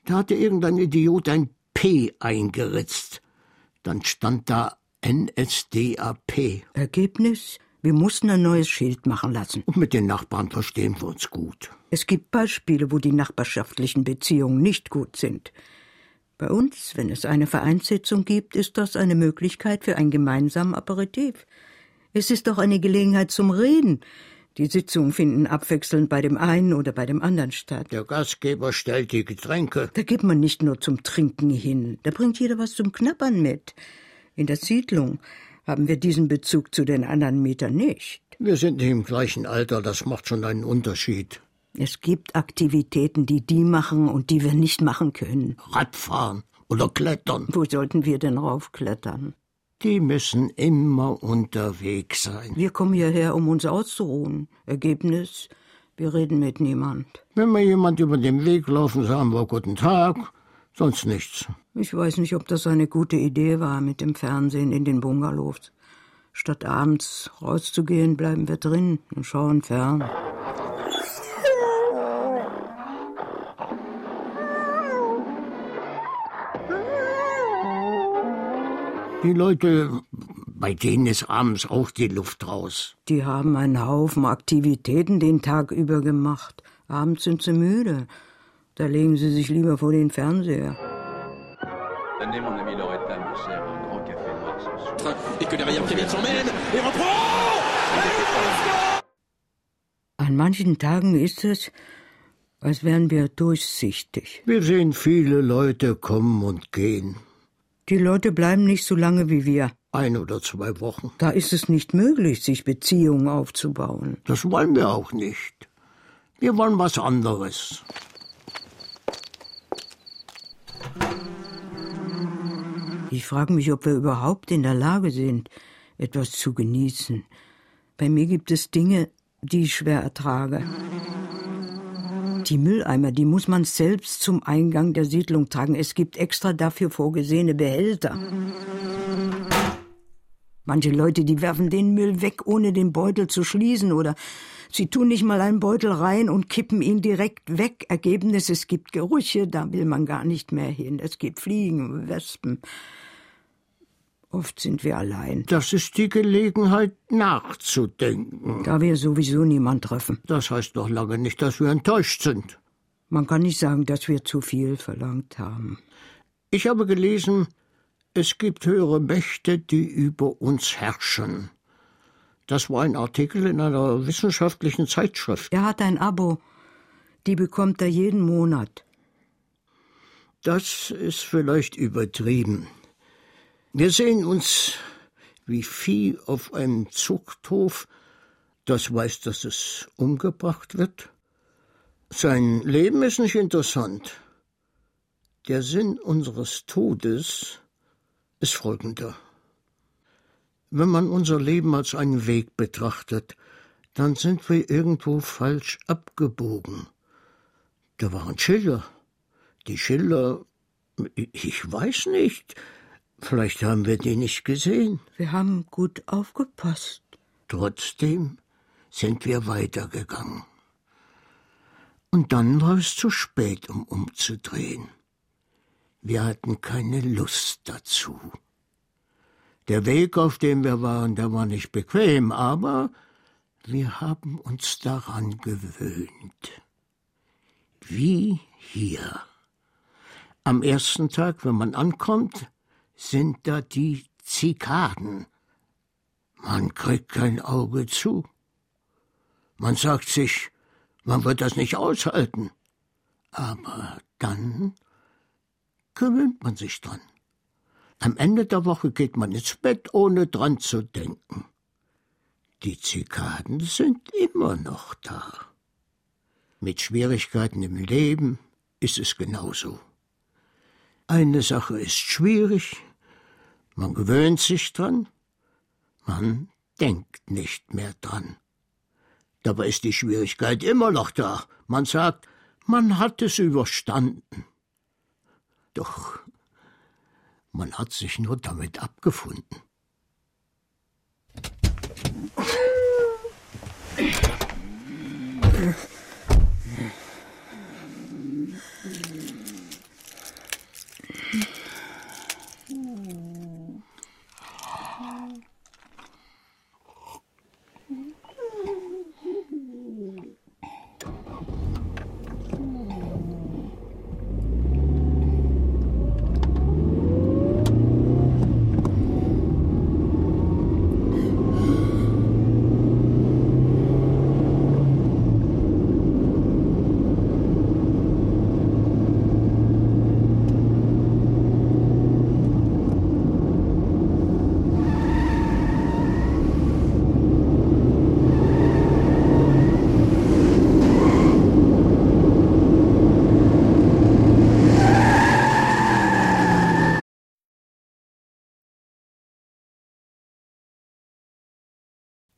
Da hatte irgendein Idiot ein P eingeritzt. Dann stand da N S D A P. Ergebnis? Wir mussten ein neues Schild machen lassen. Und mit den Nachbarn verstehen wir uns gut. Es gibt Beispiele, wo die nachbarschaftlichen Beziehungen nicht gut sind. Bei uns, wenn es eine Vereinssitzung gibt, ist das eine Möglichkeit für einen gemeinsamen Aperitif. Es ist doch eine Gelegenheit zum Reden. Die Sitzungen finden abwechselnd bei dem einen oder bei dem anderen statt. Der Gastgeber stellt die Getränke. Da geht man nicht nur zum Trinken hin. Da bringt jeder was zum Knabbern mit. In der Siedlung haben wir diesen Bezug zu den anderen Mietern nicht. Wir sind nicht im gleichen Alter, das macht schon einen Unterschied. Es gibt Aktivitäten, die die machen und die wir nicht machen können. Radfahren oder klettern. Wo sollten wir denn raufklettern? Die müssen immer unterwegs sein. Wir kommen hierher, um uns auszuruhen. Ergebnis, wir reden mit niemand. Wenn wir jemand über den Weg laufen, sagen wir Guten Tag, sonst nichts. Ich weiß nicht, ob das eine gute Idee war mit dem Fernsehen in den Bungalows. Statt abends rauszugehen, bleiben wir drin und schauen fern. Die Leute, bei denen ist abends auch die Luft raus. Die haben einen Haufen Aktivitäten den Tag über gemacht. Abends sind sie müde. Da legen sie sich lieber vor den Fernseher. An manchen Tagen ist es, als wären wir durchsichtig. Wir sehen viele Leute kommen und gehen. Die Leute bleiben nicht so lange wie wir. Ein oder zwei Wochen. Da ist es nicht möglich, sich Beziehungen aufzubauen. Das wollen wir auch nicht. Wir wollen was anderes. Ich frage mich, ob wir überhaupt in der Lage sind, etwas zu genießen. Bei mir gibt es Dinge, die ich schwer ertrage. Die Mülleimer, die muss man selbst zum Eingang der Siedlung tragen. Es gibt extra dafür vorgesehene Behälter. Manche Leute, die werfen den Müll weg, ohne den Beutel zu schließen, oder sie tun nicht mal einen Beutel rein und kippen ihn direkt weg. Ergebnis, es gibt Gerüche, da will man gar nicht mehr hin. Es gibt Fliegen, Wespen. Oft sind wir allein. Das ist die Gelegenheit, nachzudenken. Da wir sowieso niemand treffen. Das heißt noch lange nicht, dass wir enttäuscht sind. Man kann nicht sagen, dass wir zu viel verlangt haben. Ich habe gelesen, es gibt höhere Mächte, die über uns herrschen. Das war ein Artikel in einer wissenschaftlichen Zeitschrift. Er hat ein Abo. Die bekommt er jeden Monat. Das ist vielleicht übertrieben. Wir sehen uns wie Vieh auf einem Zuchthof, das weiß, dass es umgebracht wird. Sein Leben ist nicht interessant. Der Sinn unseres Todes ist folgender. Wenn man unser Leben als einen Weg betrachtet, dann sind wir irgendwo falsch abgebogen. Da waren Schilder. Die Schilder, ich weiß nicht, vielleicht haben wir die nicht gesehen. Wir haben gut aufgepasst. Trotzdem sind wir weitergegangen. Und dann war es zu spät, um umzudrehen. Wir hatten keine Lust dazu. Der Weg, auf dem wir waren, der war nicht bequem, aber wir haben uns daran gewöhnt. Wie hier. Am ersten Tag, wenn man ankommt, sind da die Zikaden. Man kriegt kein Auge zu. Man sagt sich, man wird das nicht aushalten. Aber dann gewöhnt man sich dran. Am Ende der Woche geht man ins Bett, ohne dran zu denken. Die Zikaden sind immer noch da. Mit Schwierigkeiten im Leben ist es genauso. Eine Sache ist schwierig, man gewöhnt sich dran, man denkt nicht mehr dran. Dabei ist die Schwierigkeit immer noch da. Man sagt, man hat es überstanden. Doch man hat sich nur damit abgefunden.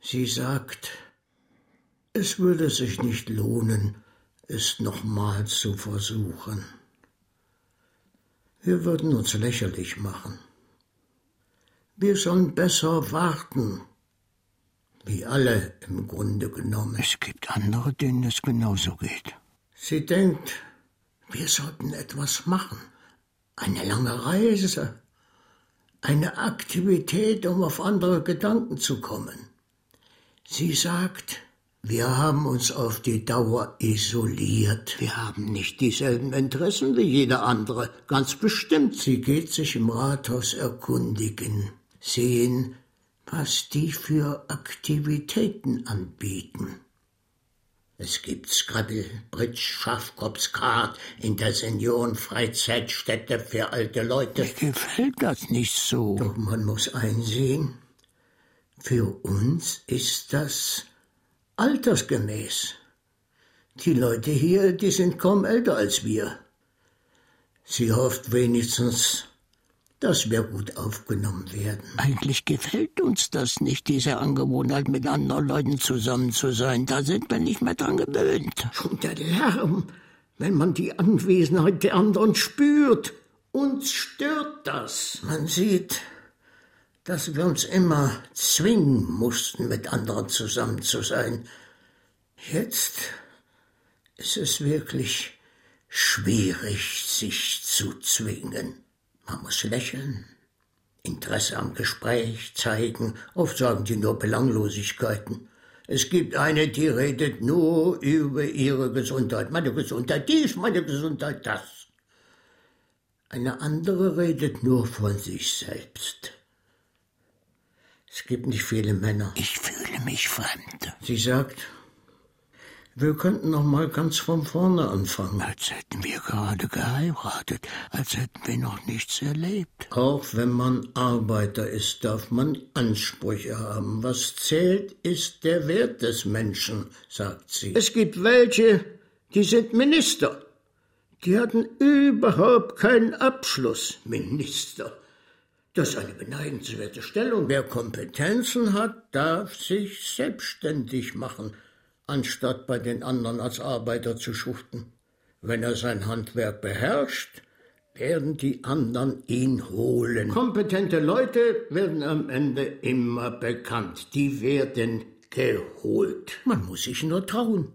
Sie sagt, es würde sich nicht lohnen, es nochmals zu versuchen. Wir würden uns lächerlich machen. Wir sollen besser warten, wie alle im Grunde genommen. Es gibt andere, denen es genauso geht. Sie denkt, wir sollten etwas machen. Eine lange Reise. Eine Aktivität, um auf andere Gedanken zu kommen. Sie sagt, wir haben uns auf die Dauer isoliert. Wir haben nicht dieselben Interessen wie jeder andere. Ganz bestimmt. Sie geht sich im Rathaus erkundigen, sehen, was die für Aktivitäten anbieten. Es gibt Scrabble, Bridge, Schafkopfskat in der Seniorenfreizeitstätte für alte Leute. Mir gefällt das nicht so. Doch man muss einsehen, für uns ist das altersgemäß. Die Leute hier, die sind kaum älter als wir. Sie hofft wenigstens, dass wir gut aufgenommen werden. Eigentlich gefällt uns das nicht, diese Angewohnheit, mit anderen Leuten zusammen zu sein. Da sind wir nicht mehr dran gewöhnt. Schon der Lärm, wenn man die Anwesenheit der anderen spürt. Uns stört das. Man sieht, dass wir uns immer zwingen mussten, mit anderen zusammen zu sein. Jetzt ist es wirklich schwierig, sich zu zwingen. Man muss lächeln, Interesse am Gespräch zeigen. Oft sagen die nur Belanglosigkeiten. Es gibt eine, die redet nur über ihre Gesundheit. Meine Gesundheit dies, meine Gesundheit das. Eine andere redet nur von sich selbst. Es gibt nicht viele Männer. Ich fühle mich fremd. Sie sagt, wir könnten noch mal ganz von vorne anfangen. Als hätten wir gerade geheiratet, als hätten wir noch nichts erlebt. Auch wenn man Arbeiter ist, darf man Ansprüche haben. Was zählt, ist der Wert des Menschen, sagt sie. Es gibt welche, die sind Minister. Die hatten überhaupt keinen Abschluss. Minister. Das ist eine beneidenswerte Stellung. Wer Kompetenzen hat, darf sich selbstständig machen, anstatt bei den anderen als Arbeiter zu schuften. Wenn er sein Handwerk beherrscht, werden die anderen ihn holen. Kompetente Leute werden am Ende immer bekannt. Die werden geholt. Man muss sich nur trauen.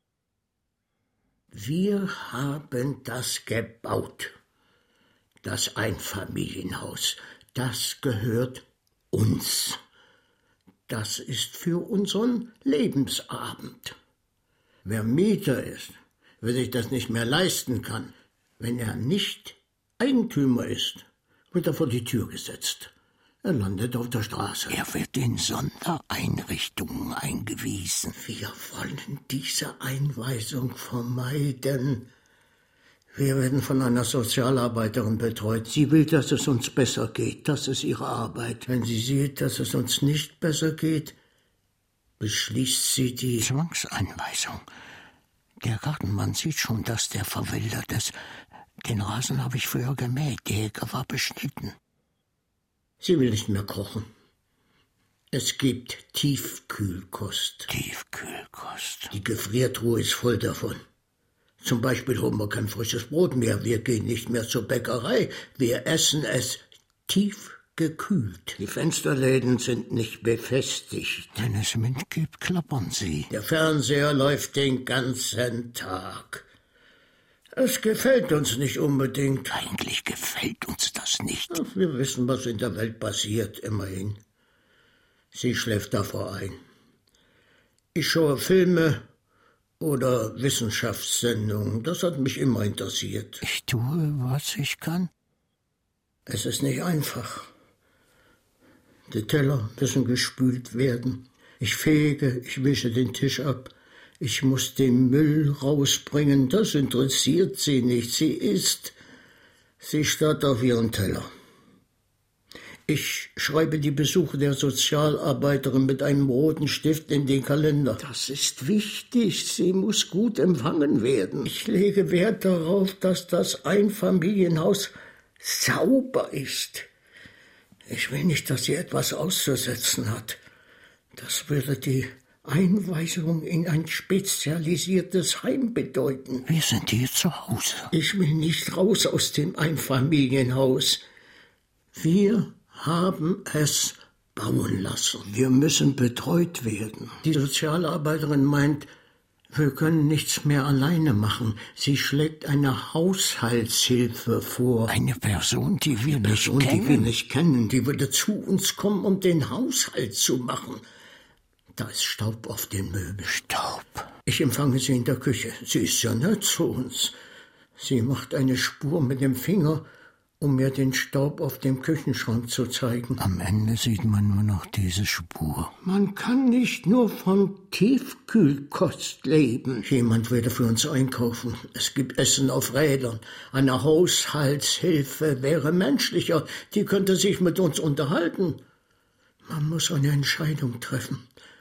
Wir haben das gebaut. Das Einfamilienhaus, das gehört uns. Das ist für unseren Lebensabend. Wer Mieter ist, wer sich das nicht mehr leisten kann, wenn er nicht Eigentümer ist, wird er vor die Tür gesetzt. Er landet auf der Straße. Er wird in Sondereinrichtungen eingewiesen. Wir wollen diese Einweisung vermeiden. Wir werden von einer Sozialarbeiterin betreut. Sie will, dass es uns besser geht. Das ist ihre Arbeit. Wenn sie sieht, dass es uns nicht besser geht, beschließt sie die Zwangseinweisung. Der Gartenmann sieht schon, dass der verwildert ist. Den Rasen habe ich früher gemäht. Die Hecke war beschnitten. Sie will nicht mehr kochen. Es gibt Tiefkühlkost. Tiefkühlkost. Die Gefriertruhe ist voll davon. Zum Beispiel holen wir kein frisches Brot mehr, wir gehen nicht mehr zur Bäckerei, wir essen es tiefgekühlt. Die Fensterläden sind nicht befestigt. Wenn es Wind gibt, klappern sie. Der Fernseher läuft den ganzen Tag. Es gefällt uns nicht unbedingt. Eigentlich gefällt uns das nicht. Ach, wir wissen, was in der Welt passiert, immerhin. Sie schläft davor ein. Ich schaue Filme oder Wissenschaftssendungen. Das hat mich immer interessiert. Ich tue, was ich kann. Es ist nicht einfach. Die Teller müssen gespült werden. Ich fege, ich wische den Tisch ab. Ich muss den Müll rausbringen. Das interessiert sie nicht. Sie isst. Sie starrt auf ihren Teller. Ich schreibe die Besuche der Sozialarbeiterin mit einem roten Stift in den Kalender. Das ist wichtig. Sie muss gut empfangen werden. Ich lege Wert darauf, dass das Einfamilienhaus sauber ist. Ich will nicht, dass sie etwas auszusetzen hat. Das würde die Einweisung in ein spezialisiertes Heim bedeuten. Wir sind hier zu Hause. Ich will nicht raus aus dem Einfamilienhaus. Wir haben es bauen lassen. Wir müssen betreut werden. Die Sozialarbeiterin meint, wir können nichts mehr alleine machen. Sie schlägt eine Haushaltshilfe vor. Eine Person, die wir eine nicht Person, kennen. die wir nicht kennen. Die würde zu uns kommen, um den Haushalt zu machen. Da ist Staub auf den Möbeln. Staub. Ich empfange sie in der Küche. Sie ist ja nett zu uns. Sie macht eine Spur mit dem Finger, um mir den Staub auf dem Küchenschrank zu zeigen. Am Ende sieht man nur noch diese Spur. Man kann nicht nur von Tiefkühlkost leben. Jemand würde für uns einkaufen. Es gibt Essen auf Rädern. Eine Haushaltshilfe wäre menschlicher. Die könnte sich mit uns unterhalten. Man muss eine Entscheidung treffen.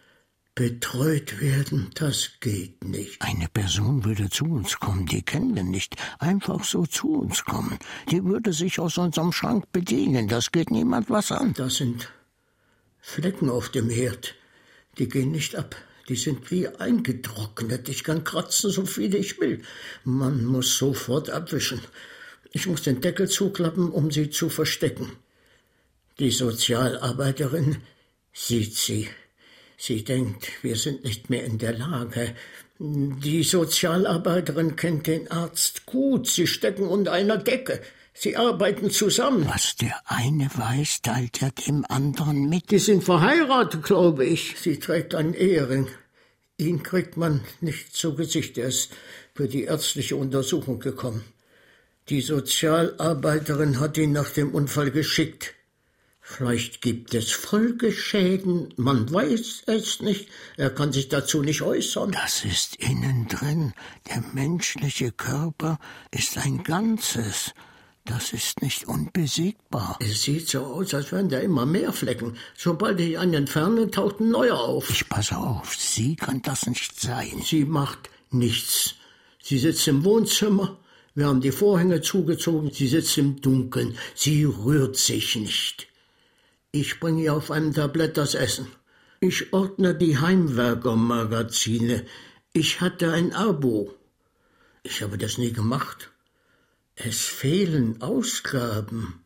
Betreut werden, das geht nicht. Eine Person würde zu uns kommen, die kennen wir nicht. Einfach so zu uns kommen. Die würde sich aus unserem Schrank bedienen. Das geht niemand was an. Das sind Flecken auf dem Herd. Die gehen nicht ab. Die sind wie eingetrocknet. Ich kann kratzen, so viel ich will. Man muss sofort abwischen. Ich muss den Deckel zuklappen, um sie zu verstecken. Die Sozialarbeiterin sieht sie. Sie denkt, wir sind nicht mehr in der Lage. Die Sozialarbeiterin kennt den Arzt gut. Sie stecken unter einer Decke. Sie arbeiten zusammen. Was der eine weiß, teilt er dem anderen mit. Die sind verheiratet, glaube ich. Sie trägt einen Ehering. Ihn kriegt man nicht zu Gesicht. Er ist für die ärztliche Untersuchung gekommen. Die Sozialarbeiterin hat ihn nach dem Unfall geschickt. Vielleicht gibt es Folgeschäden, man weiß es nicht, er kann sich dazu nicht äußern. Das ist innen drin. Der menschliche Körper ist ein Ganzes. Das ist nicht unbesiegbar. Es sieht so aus, als wären da immer mehr Flecken. Sobald ich einen entferne, taucht ein neuer auf. Ich passe auf, sie kann das nicht sein. Sie macht nichts. Sie sitzt im Wohnzimmer, wir haben die Vorhänge zugezogen, sie sitzt im Dunkeln, sie rührt sich nicht. Ich bringe ihr auf einem Tablett das Essen. Ich ordne die Heimwerker-Magazine. Ich hatte ein Abo. Ich habe das nie gemacht. Es fehlen Ausgaben.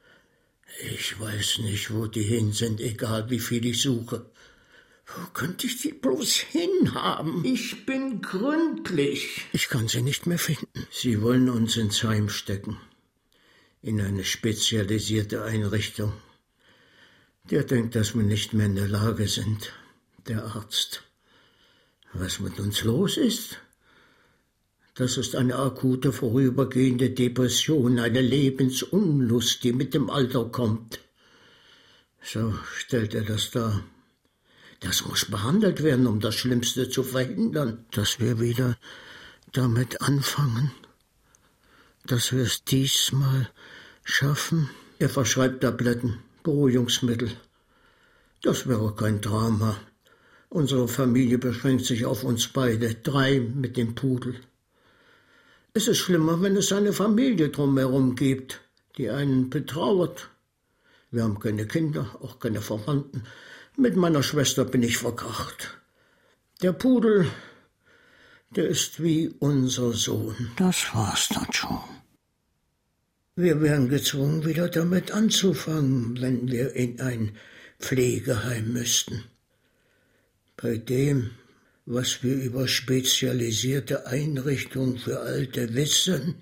Ich weiß nicht, wo die hin sind, egal wie viel ich suche. Wo könnte ich die bloß hinhaben? Ich bin gründlich. Ich kann sie nicht mehr finden. Sie wollen uns ins Heim stecken. In eine spezialisierte Einrichtung. Der denkt, dass wir nicht mehr in der Lage sind, der Arzt. Was mit uns los ist? Das ist eine akute, vorübergehende Depression, eine Lebensunlust, die mit dem Alter kommt. So stellt er das dar. Das muss behandelt werden, um das Schlimmste zu verhindern, dass wir wieder damit anfangen, dass wir es diesmal schaffen. Er verschreibt Tabletten. Beruhigungsmittel. Das wäre kein Drama. Unsere Familie beschränkt sich auf uns beide, drei mit dem Pudel. Es ist schlimmer, wenn es eine Familie drumherum gibt, die einen betrauert. Wir haben keine Kinder, auch keine Verwandten. Mit meiner Schwester bin ich verkracht. Der Pudel, der ist wie unser Sohn. Das war's dann schon. Wir wären gezwungen, wieder damit anzufangen, wenn wir in ein Pflegeheim müssten. Bei dem, was wir über spezialisierte Einrichtungen für Alte wissen,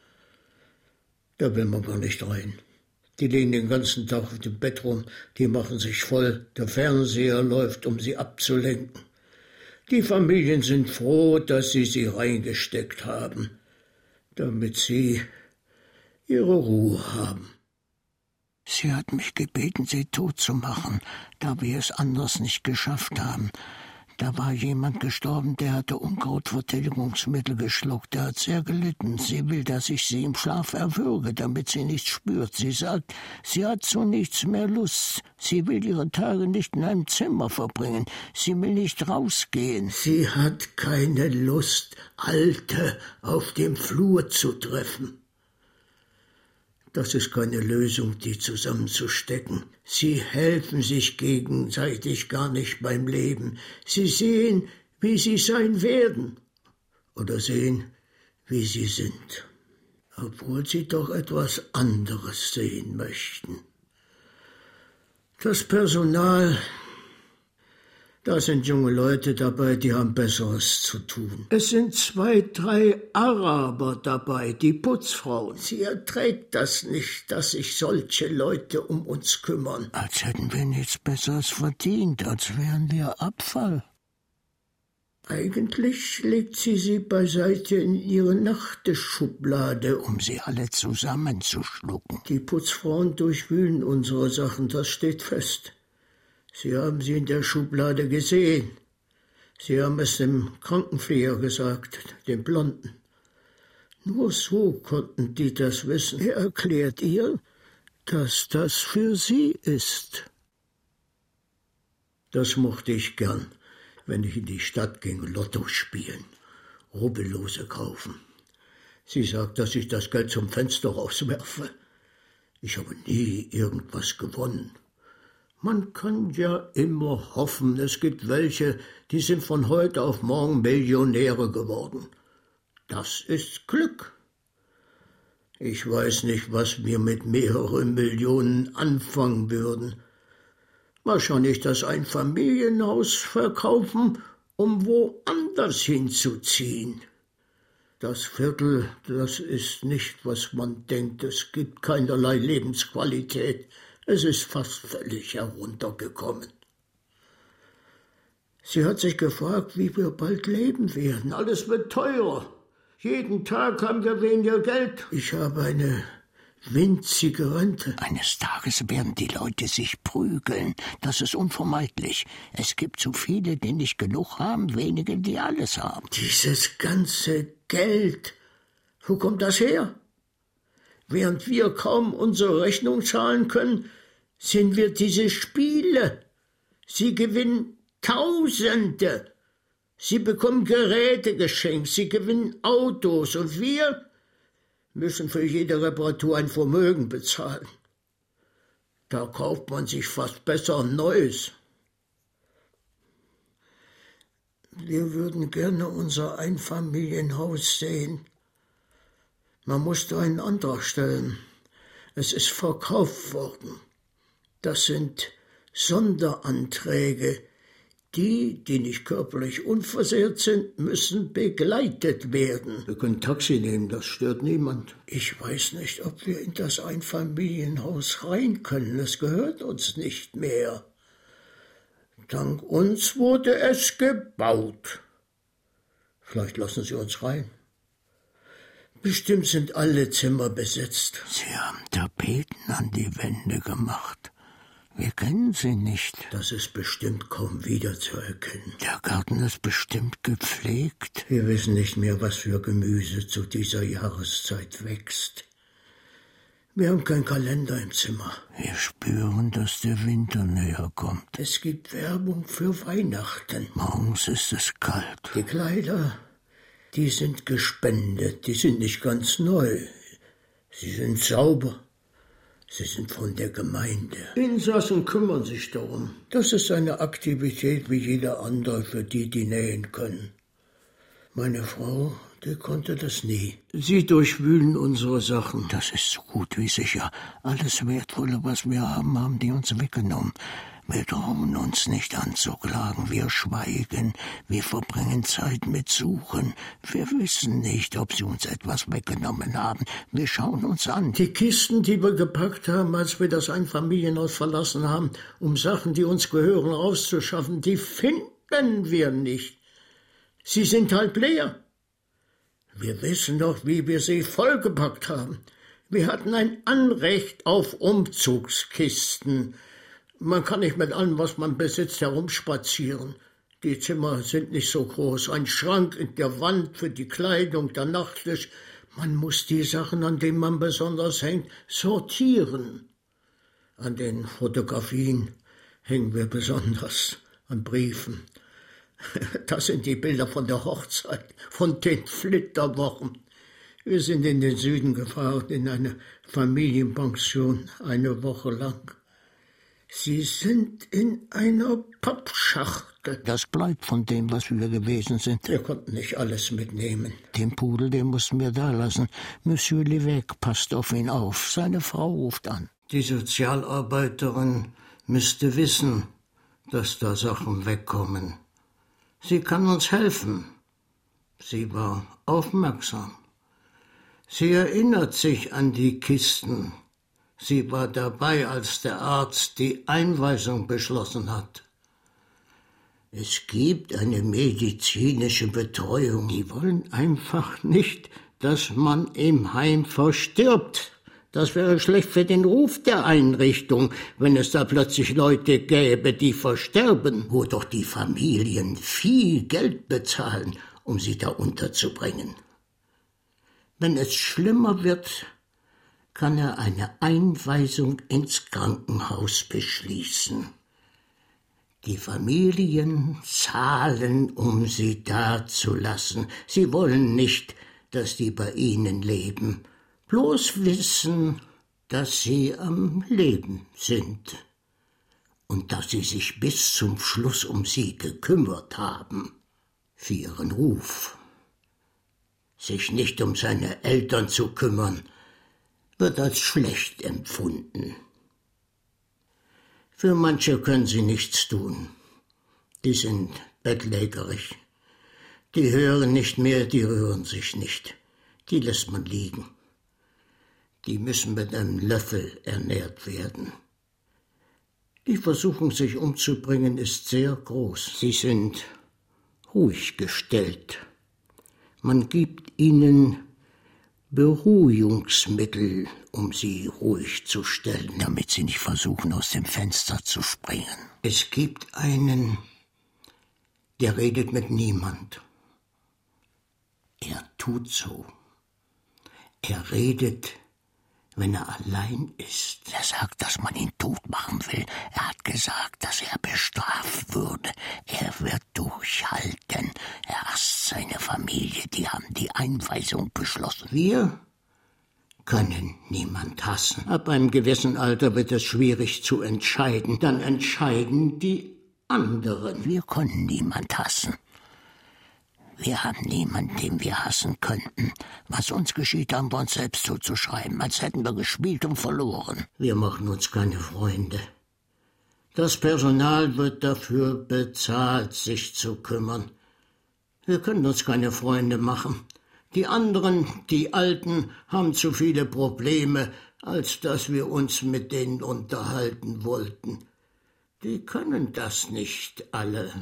da will man gar nicht rein. Die liegen den ganzen Tag auf dem Bett rum, die machen sich voll, der Fernseher läuft, um sie abzulenken. Die Familien sind froh, dass sie sie reingesteckt haben, damit sie ihre Ruhe haben. Sie hat mich gebeten, sie tot zu machen, da wir es anders nicht geschafft haben. Da war jemand gestorben, der hatte Unkrautvertilgungsmittel geschluckt. Der hat sehr gelitten. Sie will, dass ich sie im Schlaf erwürge, damit sie nichts spürt. Sie sagt, sie hat zu nichts mehr Lust. Sie will ihre Tage nicht in einem Zimmer verbringen. Sie will nicht rausgehen. Sie hat keine Lust, Alte auf dem Flur zu treffen. Das ist keine Lösung, die zusammenzustecken. Sie helfen sich gegenseitig gar nicht beim Leben. Sie sehen, wie sie sein werden. Oder sehen, wie sie sind. Obwohl sie doch etwas anderes sehen möchten. Das Personal, da sind junge Leute dabei, die haben Besseres zu tun. Es sind zwei, drei Araber dabei, die Putzfrauen. Sie erträgt das nicht, dass sich solche Leute um uns kümmern. Als hätten wir nichts Besseres verdient, als wären wir Abfall. Eigentlich legt sie sie beiseite in ihre Nachttischschublade, um sie alle zusammenzuschlucken. Die Putzfrauen durchwühlen unsere Sachen, das steht fest. Sie haben sie in der Schublade gesehen. Sie haben es dem Krankenpfleger gesagt, dem Blonden. Nur so konnten die das wissen. Er erklärt ihr, dass das für sie ist. Das mochte ich gern, wenn ich in die Stadt ging, Lotto spielen, Rubbellose kaufen. Sie sagt, dass ich das Geld zum Fenster rauswerfe. Ich habe nie irgendwas gewonnen. Man kann ja immer hoffen, es gibt welche, die sind von heute auf morgen Millionäre geworden. Das ist Glück. Ich weiß nicht, was wir mit mehreren Millionen anfangen würden. Wahrscheinlich das Einfamilienhaus verkaufen, um woanders hinzuziehen. Das Viertel, das ist nicht, was man denkt. Es gibt keinerlei Lebensqualität. Es ist fast völlig heruntergekommen. Sie hat sich gefragt, wie wir bald leben werden. Alles wird teurer. Jeden Tag haben wir weniger Geld. Ich habe eine winzige Rente. Eines Tages werden die Leute sich prügeln. Das ist unvermeidlich. Es gibt so viele, die nicht genug haben, wenige, die alles haben. Dieses ganze Geld, wo kommt das her? Während wir kaum unsere Rechnung zahlen können, sind wir diese Spiele. Sie gewinnen Tausende. Sie bekommen Geräte geschenkt, sie gewinnen Autos und wir müssen für jede Reparatur ein Vermögen bezahlen. Da kauft man sich fast besser ein Neues. Wir würden gerne unser Einfamilienhaus sehen. Man musste einen Antrag stellen. Es ist verkauft worden. Das sind Sonderanträge. Die, die nicht körperlich unversehrt sind, müssen begleitet werden. Wir können Taxi nehmen, das stört niemand. Ich weiß nicht, ob wir in das Einfamilienhaus rein können. Es gehört uns nicht mehr. Dank uns wurde es gebaut. Vielleicht lassen Sie uns rein. Bestimmt sind alle Zimmer besetzt. Sie haben Tapeten an die Wände gemacht. Wir kennen sie nicht. Das ist bestimmt kaum wiederzuerkennen. Der Garten ist bestimmt gepflegt. Wir wissen nicht mehr, was für Gemüse zu dieser Jahreszeit wächst. Wir haben keinen Kalender im Zimmer. Wir spüren, dass der Winter näher kommt. Es gibt Werbung für Weihnachten. Morgens ist es kalt. Die Kleider, die sind gespendet. Die sind nicht ganz neu. Sie sind sauber. Sie sind von der Gemeinde. Insassen kümmern sich darum. Das ist eine Aktivität wie jeder andere für die, die nähen können. Meine Frau, die konnte das nie. Sie durchwühlen unsere Sachen. Das ist so gut wie sicher. Alles Wertvolle, was wir haben, haben die uns weggenommen. Wir trauen uns nicht anzuklagen, wir schweigen, wir verbringen Zeit mit Suchen. Wir wissen nicht, ob sie uns etwas weggenommen haben. Wir schauen uns an. Die Kisten, die wir gepackt haben, als wir das Einfamilienhaus verlassen haben, um Sachen, die uns gehören, rauszuschaffen, die finden wir nicht. Sie sind halb leer. Wir wissen doch, wie wir sie vollgepackt haben. Wir hatten ein Anrecht auf Umzugskisten. Man kann nicht mit allem, was man besitzt, herumspazieren. Die Zimmer sind nicht so groß. Ein Schrank in der Wand für die Kleidung, der Nachttisch. Man muss die Sachen, an denen man besonders hängt, sortieren. An den Fotografien hängen wir besonders, an Briefen. Das sind die Bilder von der Hochzeit, von den Flitterwochen. Wir sind in den Süden gefahren, in eine Familienpension, eine Woche lang. Sie sind in einer Pappschachtel. Das bleibt von dem, was wir gewesen sind. Wir konnten nicht alles mitnehmen. Den Pudel, den mussten wir da lassen. Monsieur Lévesque passt auf ihn auf. Seine Frau ruft an. Die Sozialarbeiterin müsste wissen, dass da Sachen wegkommen. Sie kann uns helfen. Sie war aufmerksam. Sie erinnert sich an die Kisten. Sie war dabei, als der Arzt die Einweisung beschlossen hat. Es gibt eine medizinische Betreuung. Die wollen einfach nicht, dass man im Heim verstirbt. Das wäre schlecht für den Ruf der Einrichtung, wenn es da plötzlich Leute gäbe, die versterben, wo doch die Familien viel Geld bezahlen, um sie da unterzubringen. Wenn es schlimmer wird, kann er eine Einweisung ins Krankenhaus beschließen. Die Familien zahlen, um sie dazulassen. Sie wollen nicht, dass die bei ihnen leben. Bloß wissen, dass sie am Leben sind und dass sie sich bis zum Schluss um sie gekümmert haben, für ihren Ruf. Sich nicht um seine Eltern zu kümmern, wird als schlecht empfunden. Für manche können sie nichts tun. Die sind bettlägerig. Die hören nicht mehr, die rühren sich nicht. Die lässt man liegen. Die müssen mit einem Löffel ernährt werden. Die Versuchung, sich umzubringen, ist sehr groß. Sie sind ruhig gestellt. Man gibt ihnen Beruhigungsmittel, um sie ruhig zu stellen. Damit sie nicht versuchen, aus dem Fenster zu springen. Es gibt einen, der redet mit niemand. Er tut so. Er redet, wenn er allein ist. Er sagt, dass man ihn tot machen will. Er hat gesagt, dass er bestraft würde. Er wird durchhalten. Er hasst seine Familie. Die haben die Einweisung beschlossen. Wir können niemand hassen. Ab einem gewissen Alter wird es schwierig zu entscheiden. Dann entscheiden die anderen. Wir können niemand hassen. Wir haben niemanden, den wir hassen könnten. Was uns geschieht, haben wir uns selbst zuzuschreiben, als hätten wir gespielt und verloren. Wir machen uns keine Freunde. Das Personal wird dafür bezahlt, sich zu kümmern. Wir können uns keine Freunde machen. Die anderen, die Alten, haben zu viele Probleme, als dass wir uns mit denen unterhalten wollten. Die können das nicht alle.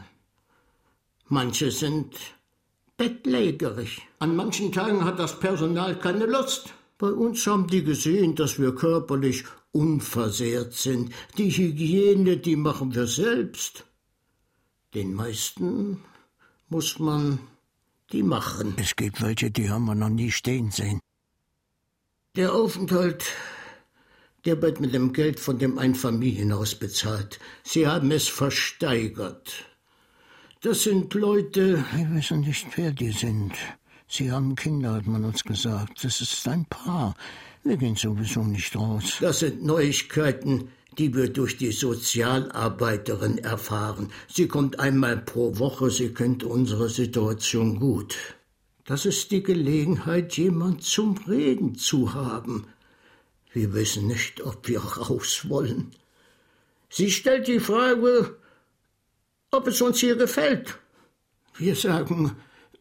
Manche sind bettlägerig. An manchen Tagen hat das Personal keine Lust. Bei uns haben die gesehen, dass wir körperlich unversehrt sind. Die Hygiene, die machen wir selbst. Den meisten muss man die machen. Es gibt welche, die haben wir noch nie stehen sehen. Der Aufenthalt, der wird mit dem Geld von dem Einfamilienhaus bezahlt. Sie haben es versteigert. Das sind Leute... Wir wissen nicht, wer die sind. Sie haben Kinder, hat man uns gesagt. Das ist ein Paar. Wir gehen sowieso nicht raus. Das sind Neuigkeiten, die wir durch die Sozialarbeiterin erfahren. Sie kommt einmal pro Woche, sie kennt unsere Situation gut. Das ist die Gelegenheit, jemand zum Reden zu haben. Wir wissen nicht, ob wir raus wollen. Sie stellt die Frage, ob es uns hier gefällt. Wir sagen,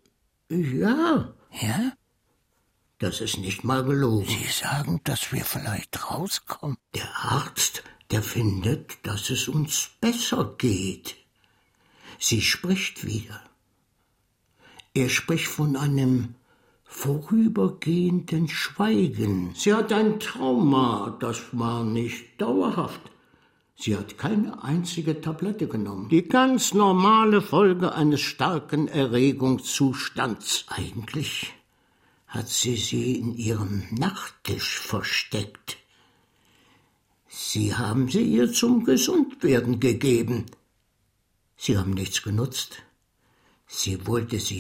ja. Ja? Das ist nicht mal gelogen. Sie sagen, dass wir vielleicht rauskommen. Der Arzt, der findet, dass es uns besser geht. Sie spricht wieder. Er spricht von einem vorübergehenden Schweigen. Sie hat ein Trauma, das war nicht dauerhaft. Sie hat keine einzige Tablette genommen. Die ganz normale Folge eines starken Erregungszustands. Eigentlich hat sie sie in ihrem Nachttisch versteckt. Sie haben sie ihr zum Gesundwerden gegeben. Sie haben nichts genutzt. Sie wollte sie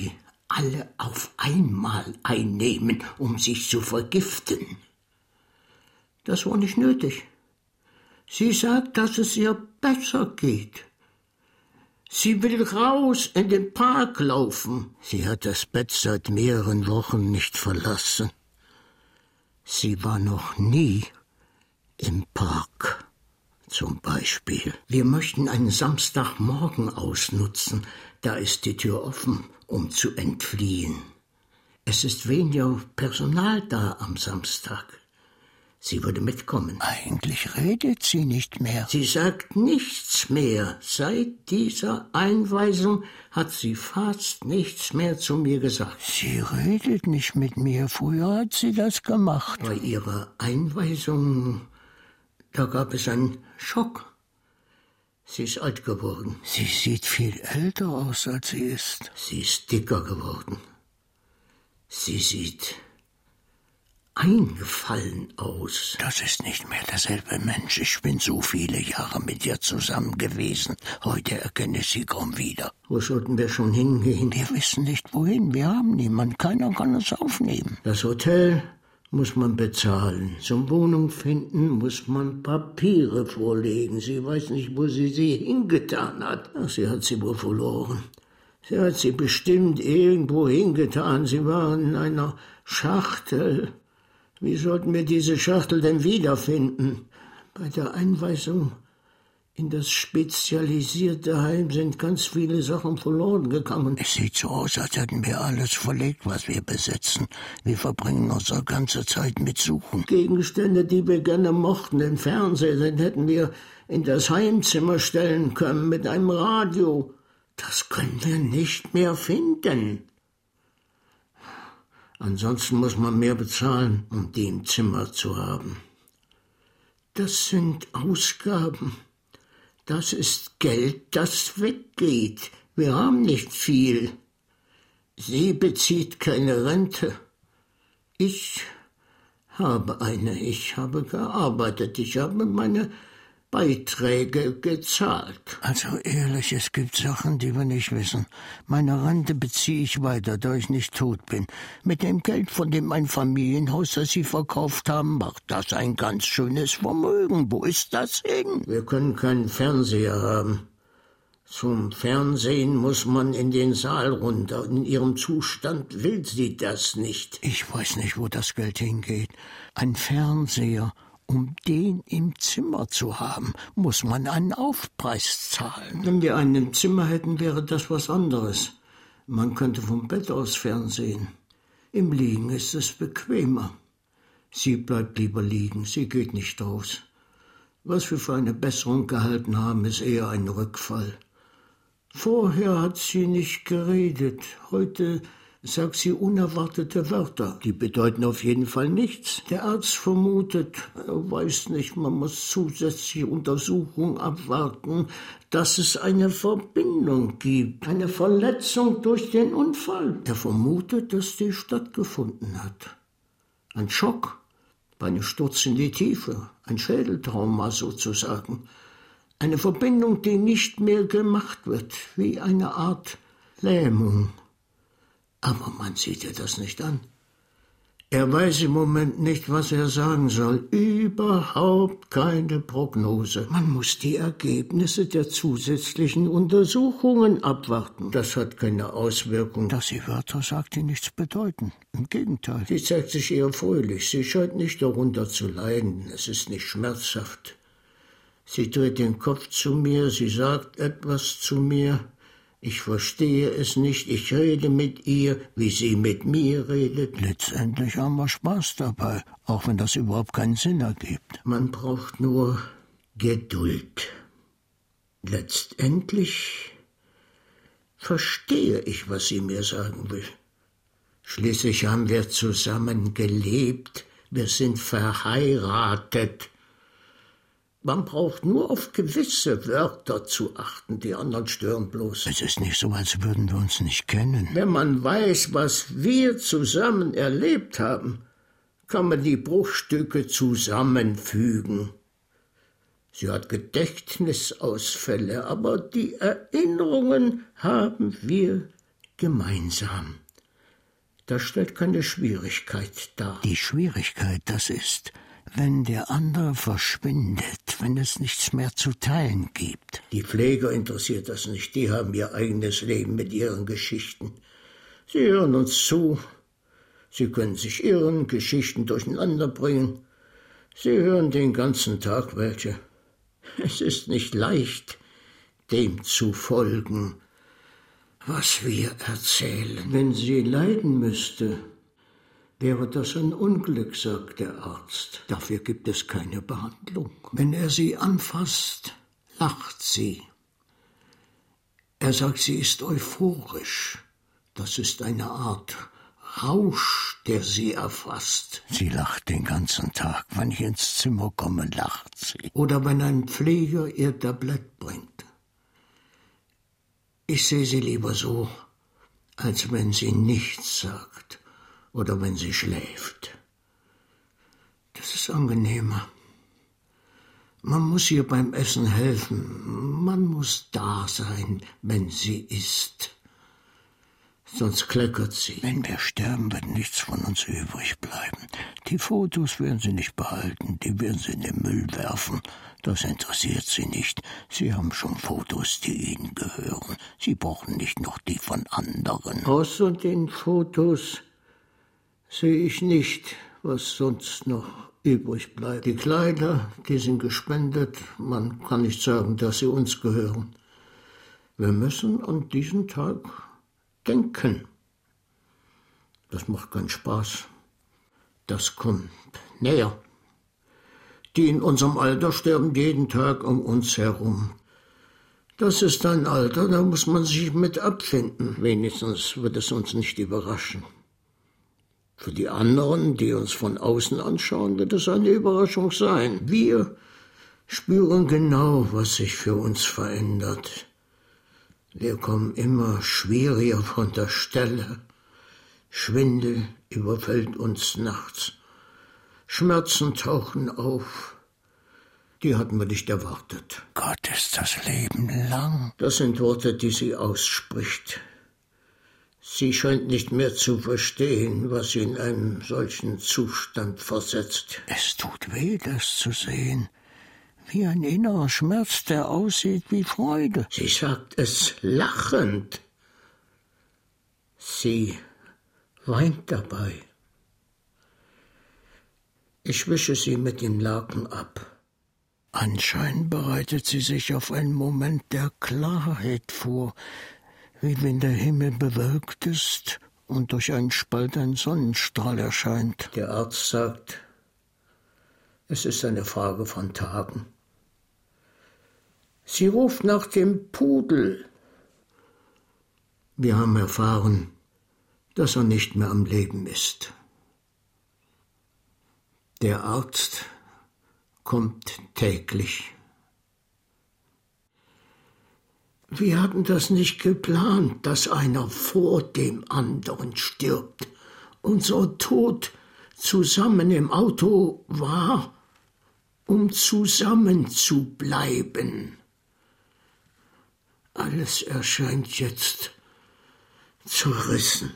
alle auf einmal einnehmen, um sich zu vergiften. Das war nicht nötig. Sie sagt, dass es ihr besser geht. Sie will raus in den Park laufen. Sie hat das Bett seit mehreren Wochen nicht verlassen. Sie war noch nie im Park, zum Beispiel. Wir möchten einen Samstagmorgen ausnutzen. Da ist die Tür offen, um zu entfliehen. Es ist weniger Personal da am Samstag. Sie würde mitkommen. Eigentlich redet sie nicht mehr. Sie sagt nichts mehr. Seit dieser Einweisung hat sie fast nichts mehr zu mir gesagt. Sie redet nicht mit mir. Früher hat sie das gemacht. Bei ihrer Einweisung, da gab es einen Schock. Sie ist alt geworden. Sie sieht viel älter aus, als sie ist. Sie ist dicker geworden. Sie sieht eingefallen aus. Das ist nicht mehr derselbe Mensch. Ich bin so viele Jahre mit ihr zusammen gewesen. Heute erkenne ich sie kaum wieder. Wo sollten wir schon hingehen? Wir wissen nicht, wohin. Wir haben niemanden. Keiner kann uns aufnehmen. Das Hotel muss man bezahlen. Zum Wohnung finden muss man Papiere vorlegen. Sie weiß nicht, wo sie sie hingetan hat. Ach, sie hat sie wohl verloren. Sie hat sie bestimmt irgendwo hingetan. Sie war in einer Schachtel. Wie sollten wir diese Schachtel denn wiederfinden? Bei der Einweisung in das spezialisierte Heim sind ganz viele Sachen verloren gegangen. Es sieht so aus, als hätten wir alles verlegt, was wir besitzen. Wir verbringen unsere ganze Zeit mit Suchen. Gegenstände, die wir gerne mochten, den Fernseher, den hätten wir in das Heimzimmer stellen können mit einem Radio. Das können wir nicht mehr finden. Ansonsten muss man mehr bezahlen, um die im Zimmer zu haben. Das sind Ausgaben. Das ist Geld, das weggeht. Wir haben nicht viel. Sie bezieht keine Rente. Ich habe eine. Ich habe gearbeitet. Ich habe meine Beiträge gezahlt. Also ehrlich, es gibt Sachen, die wir nicht wissen. Meine Rente beziehe ich weiter, da ich nicht tot bin. Mit dem Geld von dem ein Familienhaus, das Sie verkauft haben, macht das ein ganz schönes Vermögen. Wo ist das hin? Wir können keinen Fernseher haben. Zum Fernsehen muss man in den Saal runter. In ihrem Zustand will sie das nicht. Ich weiß nicht, wo das Geld hingeht. Ein Fernseher. Um den im Zimmer zu haben, muss man einen Aufpreis zahlen. Wenn wir einen im Zimmer hätten, wäre das was anderes. Man könnte vom Bett aus fernsehen. Im Liegen ist es bequemer. Sie bleibt lieber liegen, sie geht nicht raus. Was wir für eine Besserung gehalten haben, ist eher ein Rückfall. Vorher hat sie nicht geredet. Heute sagt sie unerwartete Wörter. Die bedeuten auf jeden Fall nichts. Der Arzt vermutet, er weiß nicht, man muss zusätzliche Untersuchungen abwarten, dass es eine Verbindung gibt, eine Verletzung durch den Unfall. Er vermutet, dass die stattgefunden hat. Ein Schock, bei einem Sturz in die Tiefe, ein Schädeltrauma sozusagen. Eine Verbindung, die nicht mehr gemacht wird, wie eine Art Lähmung. Aber man sieht ihr das nicht an. Er weiß im Moment nicht, was er sagen soll. Überhaupt keine Prognose. Man muss die Ergebnisse der zusätzlichen Untersuchungen abwarten. Das hat keine Auswirkung. Dass sie Wörter sagt, die nichts bedeuten. Im Gegenteil. Sie zeigt sich eher fröhlich. Sie scheint nicht darunter zu leiden. Es ist nicht schmerzhaft. Sie dreht den Kopf zu mir. Sie sagt etwas zu mir. Ich verstehe es nicht, ich rede mit ihr, wie sie mit mir redet. Letztendlich haben wir Spaß dabei, auch wenn das überhaupt keinen Sinn ergibt. Man braucht nur Geduld. Letztendlich verstehe ich, was sie mir sagen will. Schließlich haben wir zusammen gelebt, wir sind verheiratet. Man braucht nur auf gewisse Wörter zu achten, die anderen stören bloß. Es ist nicht so, als würden wir uns nicht kennen. Wenn man weiß, was wir zusammen erlebt haben, kann man die Bruchstücke zusammenfügen. Sie hat Gedächtnisausfälle, aber die Erinnerungen haben wir gemeinsam. Das stellt keine Schwierigkeit dar. Die Schwierigkeit, das ist, wenn der andere verschwindet, wenn es nichts mehr zu teilen gibt. Die Pfleger interessiert das nicht. Die haben ihr eigenes Leben mit ihren Geschichten. Sie hören uns zu. Sie können sich irren, Geschichten durcheinander bringen. Sie hören den ganzen Tag welche. Es ist nicht leicht, dem zu folgen, was wir erzählen. Wenn sie leiden müsste, wäre das ein Unglück, sagt der Arzt. Dafür gibt es keine Behandlung. Wenn er sie anfasst, lacht sie. Er sagt, sie ist euphorisch. Das ist eine Art Rausch, der sie erfasst. Sie lacht den ganzen Tag. Wenn ich ins Zimmer komme, lacht sie. Oder wenn ein Pfleger ihr Tablett bringt. Ich sehe sie lieber so, als wenn sie nichts sagt oder wenn sie schläft. Das ist angenehmer. Man muss ihr beim Essen helfen. Man muss da sein, wenn sie isst. Sonst kleckert sie. Wenn wir sterben, wird nichts von uns übrig bleiben. Die Fotos werden sie nicht behalten, die werden sie in den Müll werfen. Das interessiert sie nicht. Sie haben schon Fotos, die ihnen gehören. Sie brauchen nicht noch die von anderen. Außer den Fotos sehe ich nicht, was sonst noch übrig bleibt. Die Kleider, die sind gespendet. Man kann nicht sagen, dass sie uns gehören. Wir müssen an diesen Tag denken. Das macht keinen Spaß. Das kommt näher. Die in unserem Alter sterben jeden Tag um uns herum. Das ist ein Alter, da muss man sich mit abfinden. Wenigstens wird es uns nicht überraschen. Für die anderen, die uns von außen anschauen, wird es eine Überraschung sein. Wir spüren genau, was sich für uns verändert. Wir kommen immer schwieriger von der Stelle. Schwindel überfällt uns nachts. Schmerzen tauchen auf. Die hatten wir nicht erwartet. Gott, ist das Leben lang. Das sind Worte, die sie ausspricht. Sie scheint nicht mehr zu verstehen, was sie in einen solchen Zustand versetzt. Es tut weh, das zu sehen. Wie ein innerer Schmerz, der aussieht wie Freude. Sie sagt es lachend. Sie weint dabei. Ich wische sie mit dem Laken ab. Anscheinend bereitet sie sich auf einen Moment der Klarheit vor, wie wenn der Himmel bewölkt ist und durch einen Spalt ein Sonnenstrahl erscheint. Der Arzt sagt, es ist eine Frage von Tagen. Sie ruft nach dem Pudel. Wir haben erfahren, dass er nicht mehr am Leben ist. Der Arzt kommt täglich. Wir hatten das nicht geplant, dass einer vor dem anderen stirbt. Unser Tod zusammen im Auto war, um zusammen zu bleiben. Alles erscheint jetzt zerrissen.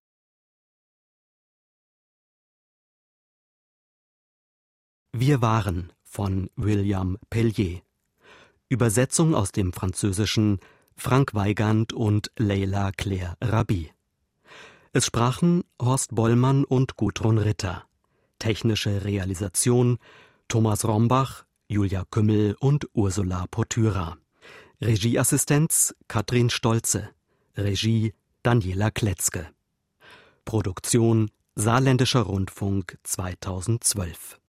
Wir waren von William Pellier. Übersetzung aus dem Französischen Frank Weigand und Leila Claire Rabi. Es sprachen Horst Bollmann und Gudrun Ritter. Technische Realisation Thomas Rombach, Julia Kümmel und Ursula Pothyra. Regieassistenz Katrin Stolze. Regie Daniela Kletzke. Produktion Saarländischer Rundfunk zweitausendzwölf.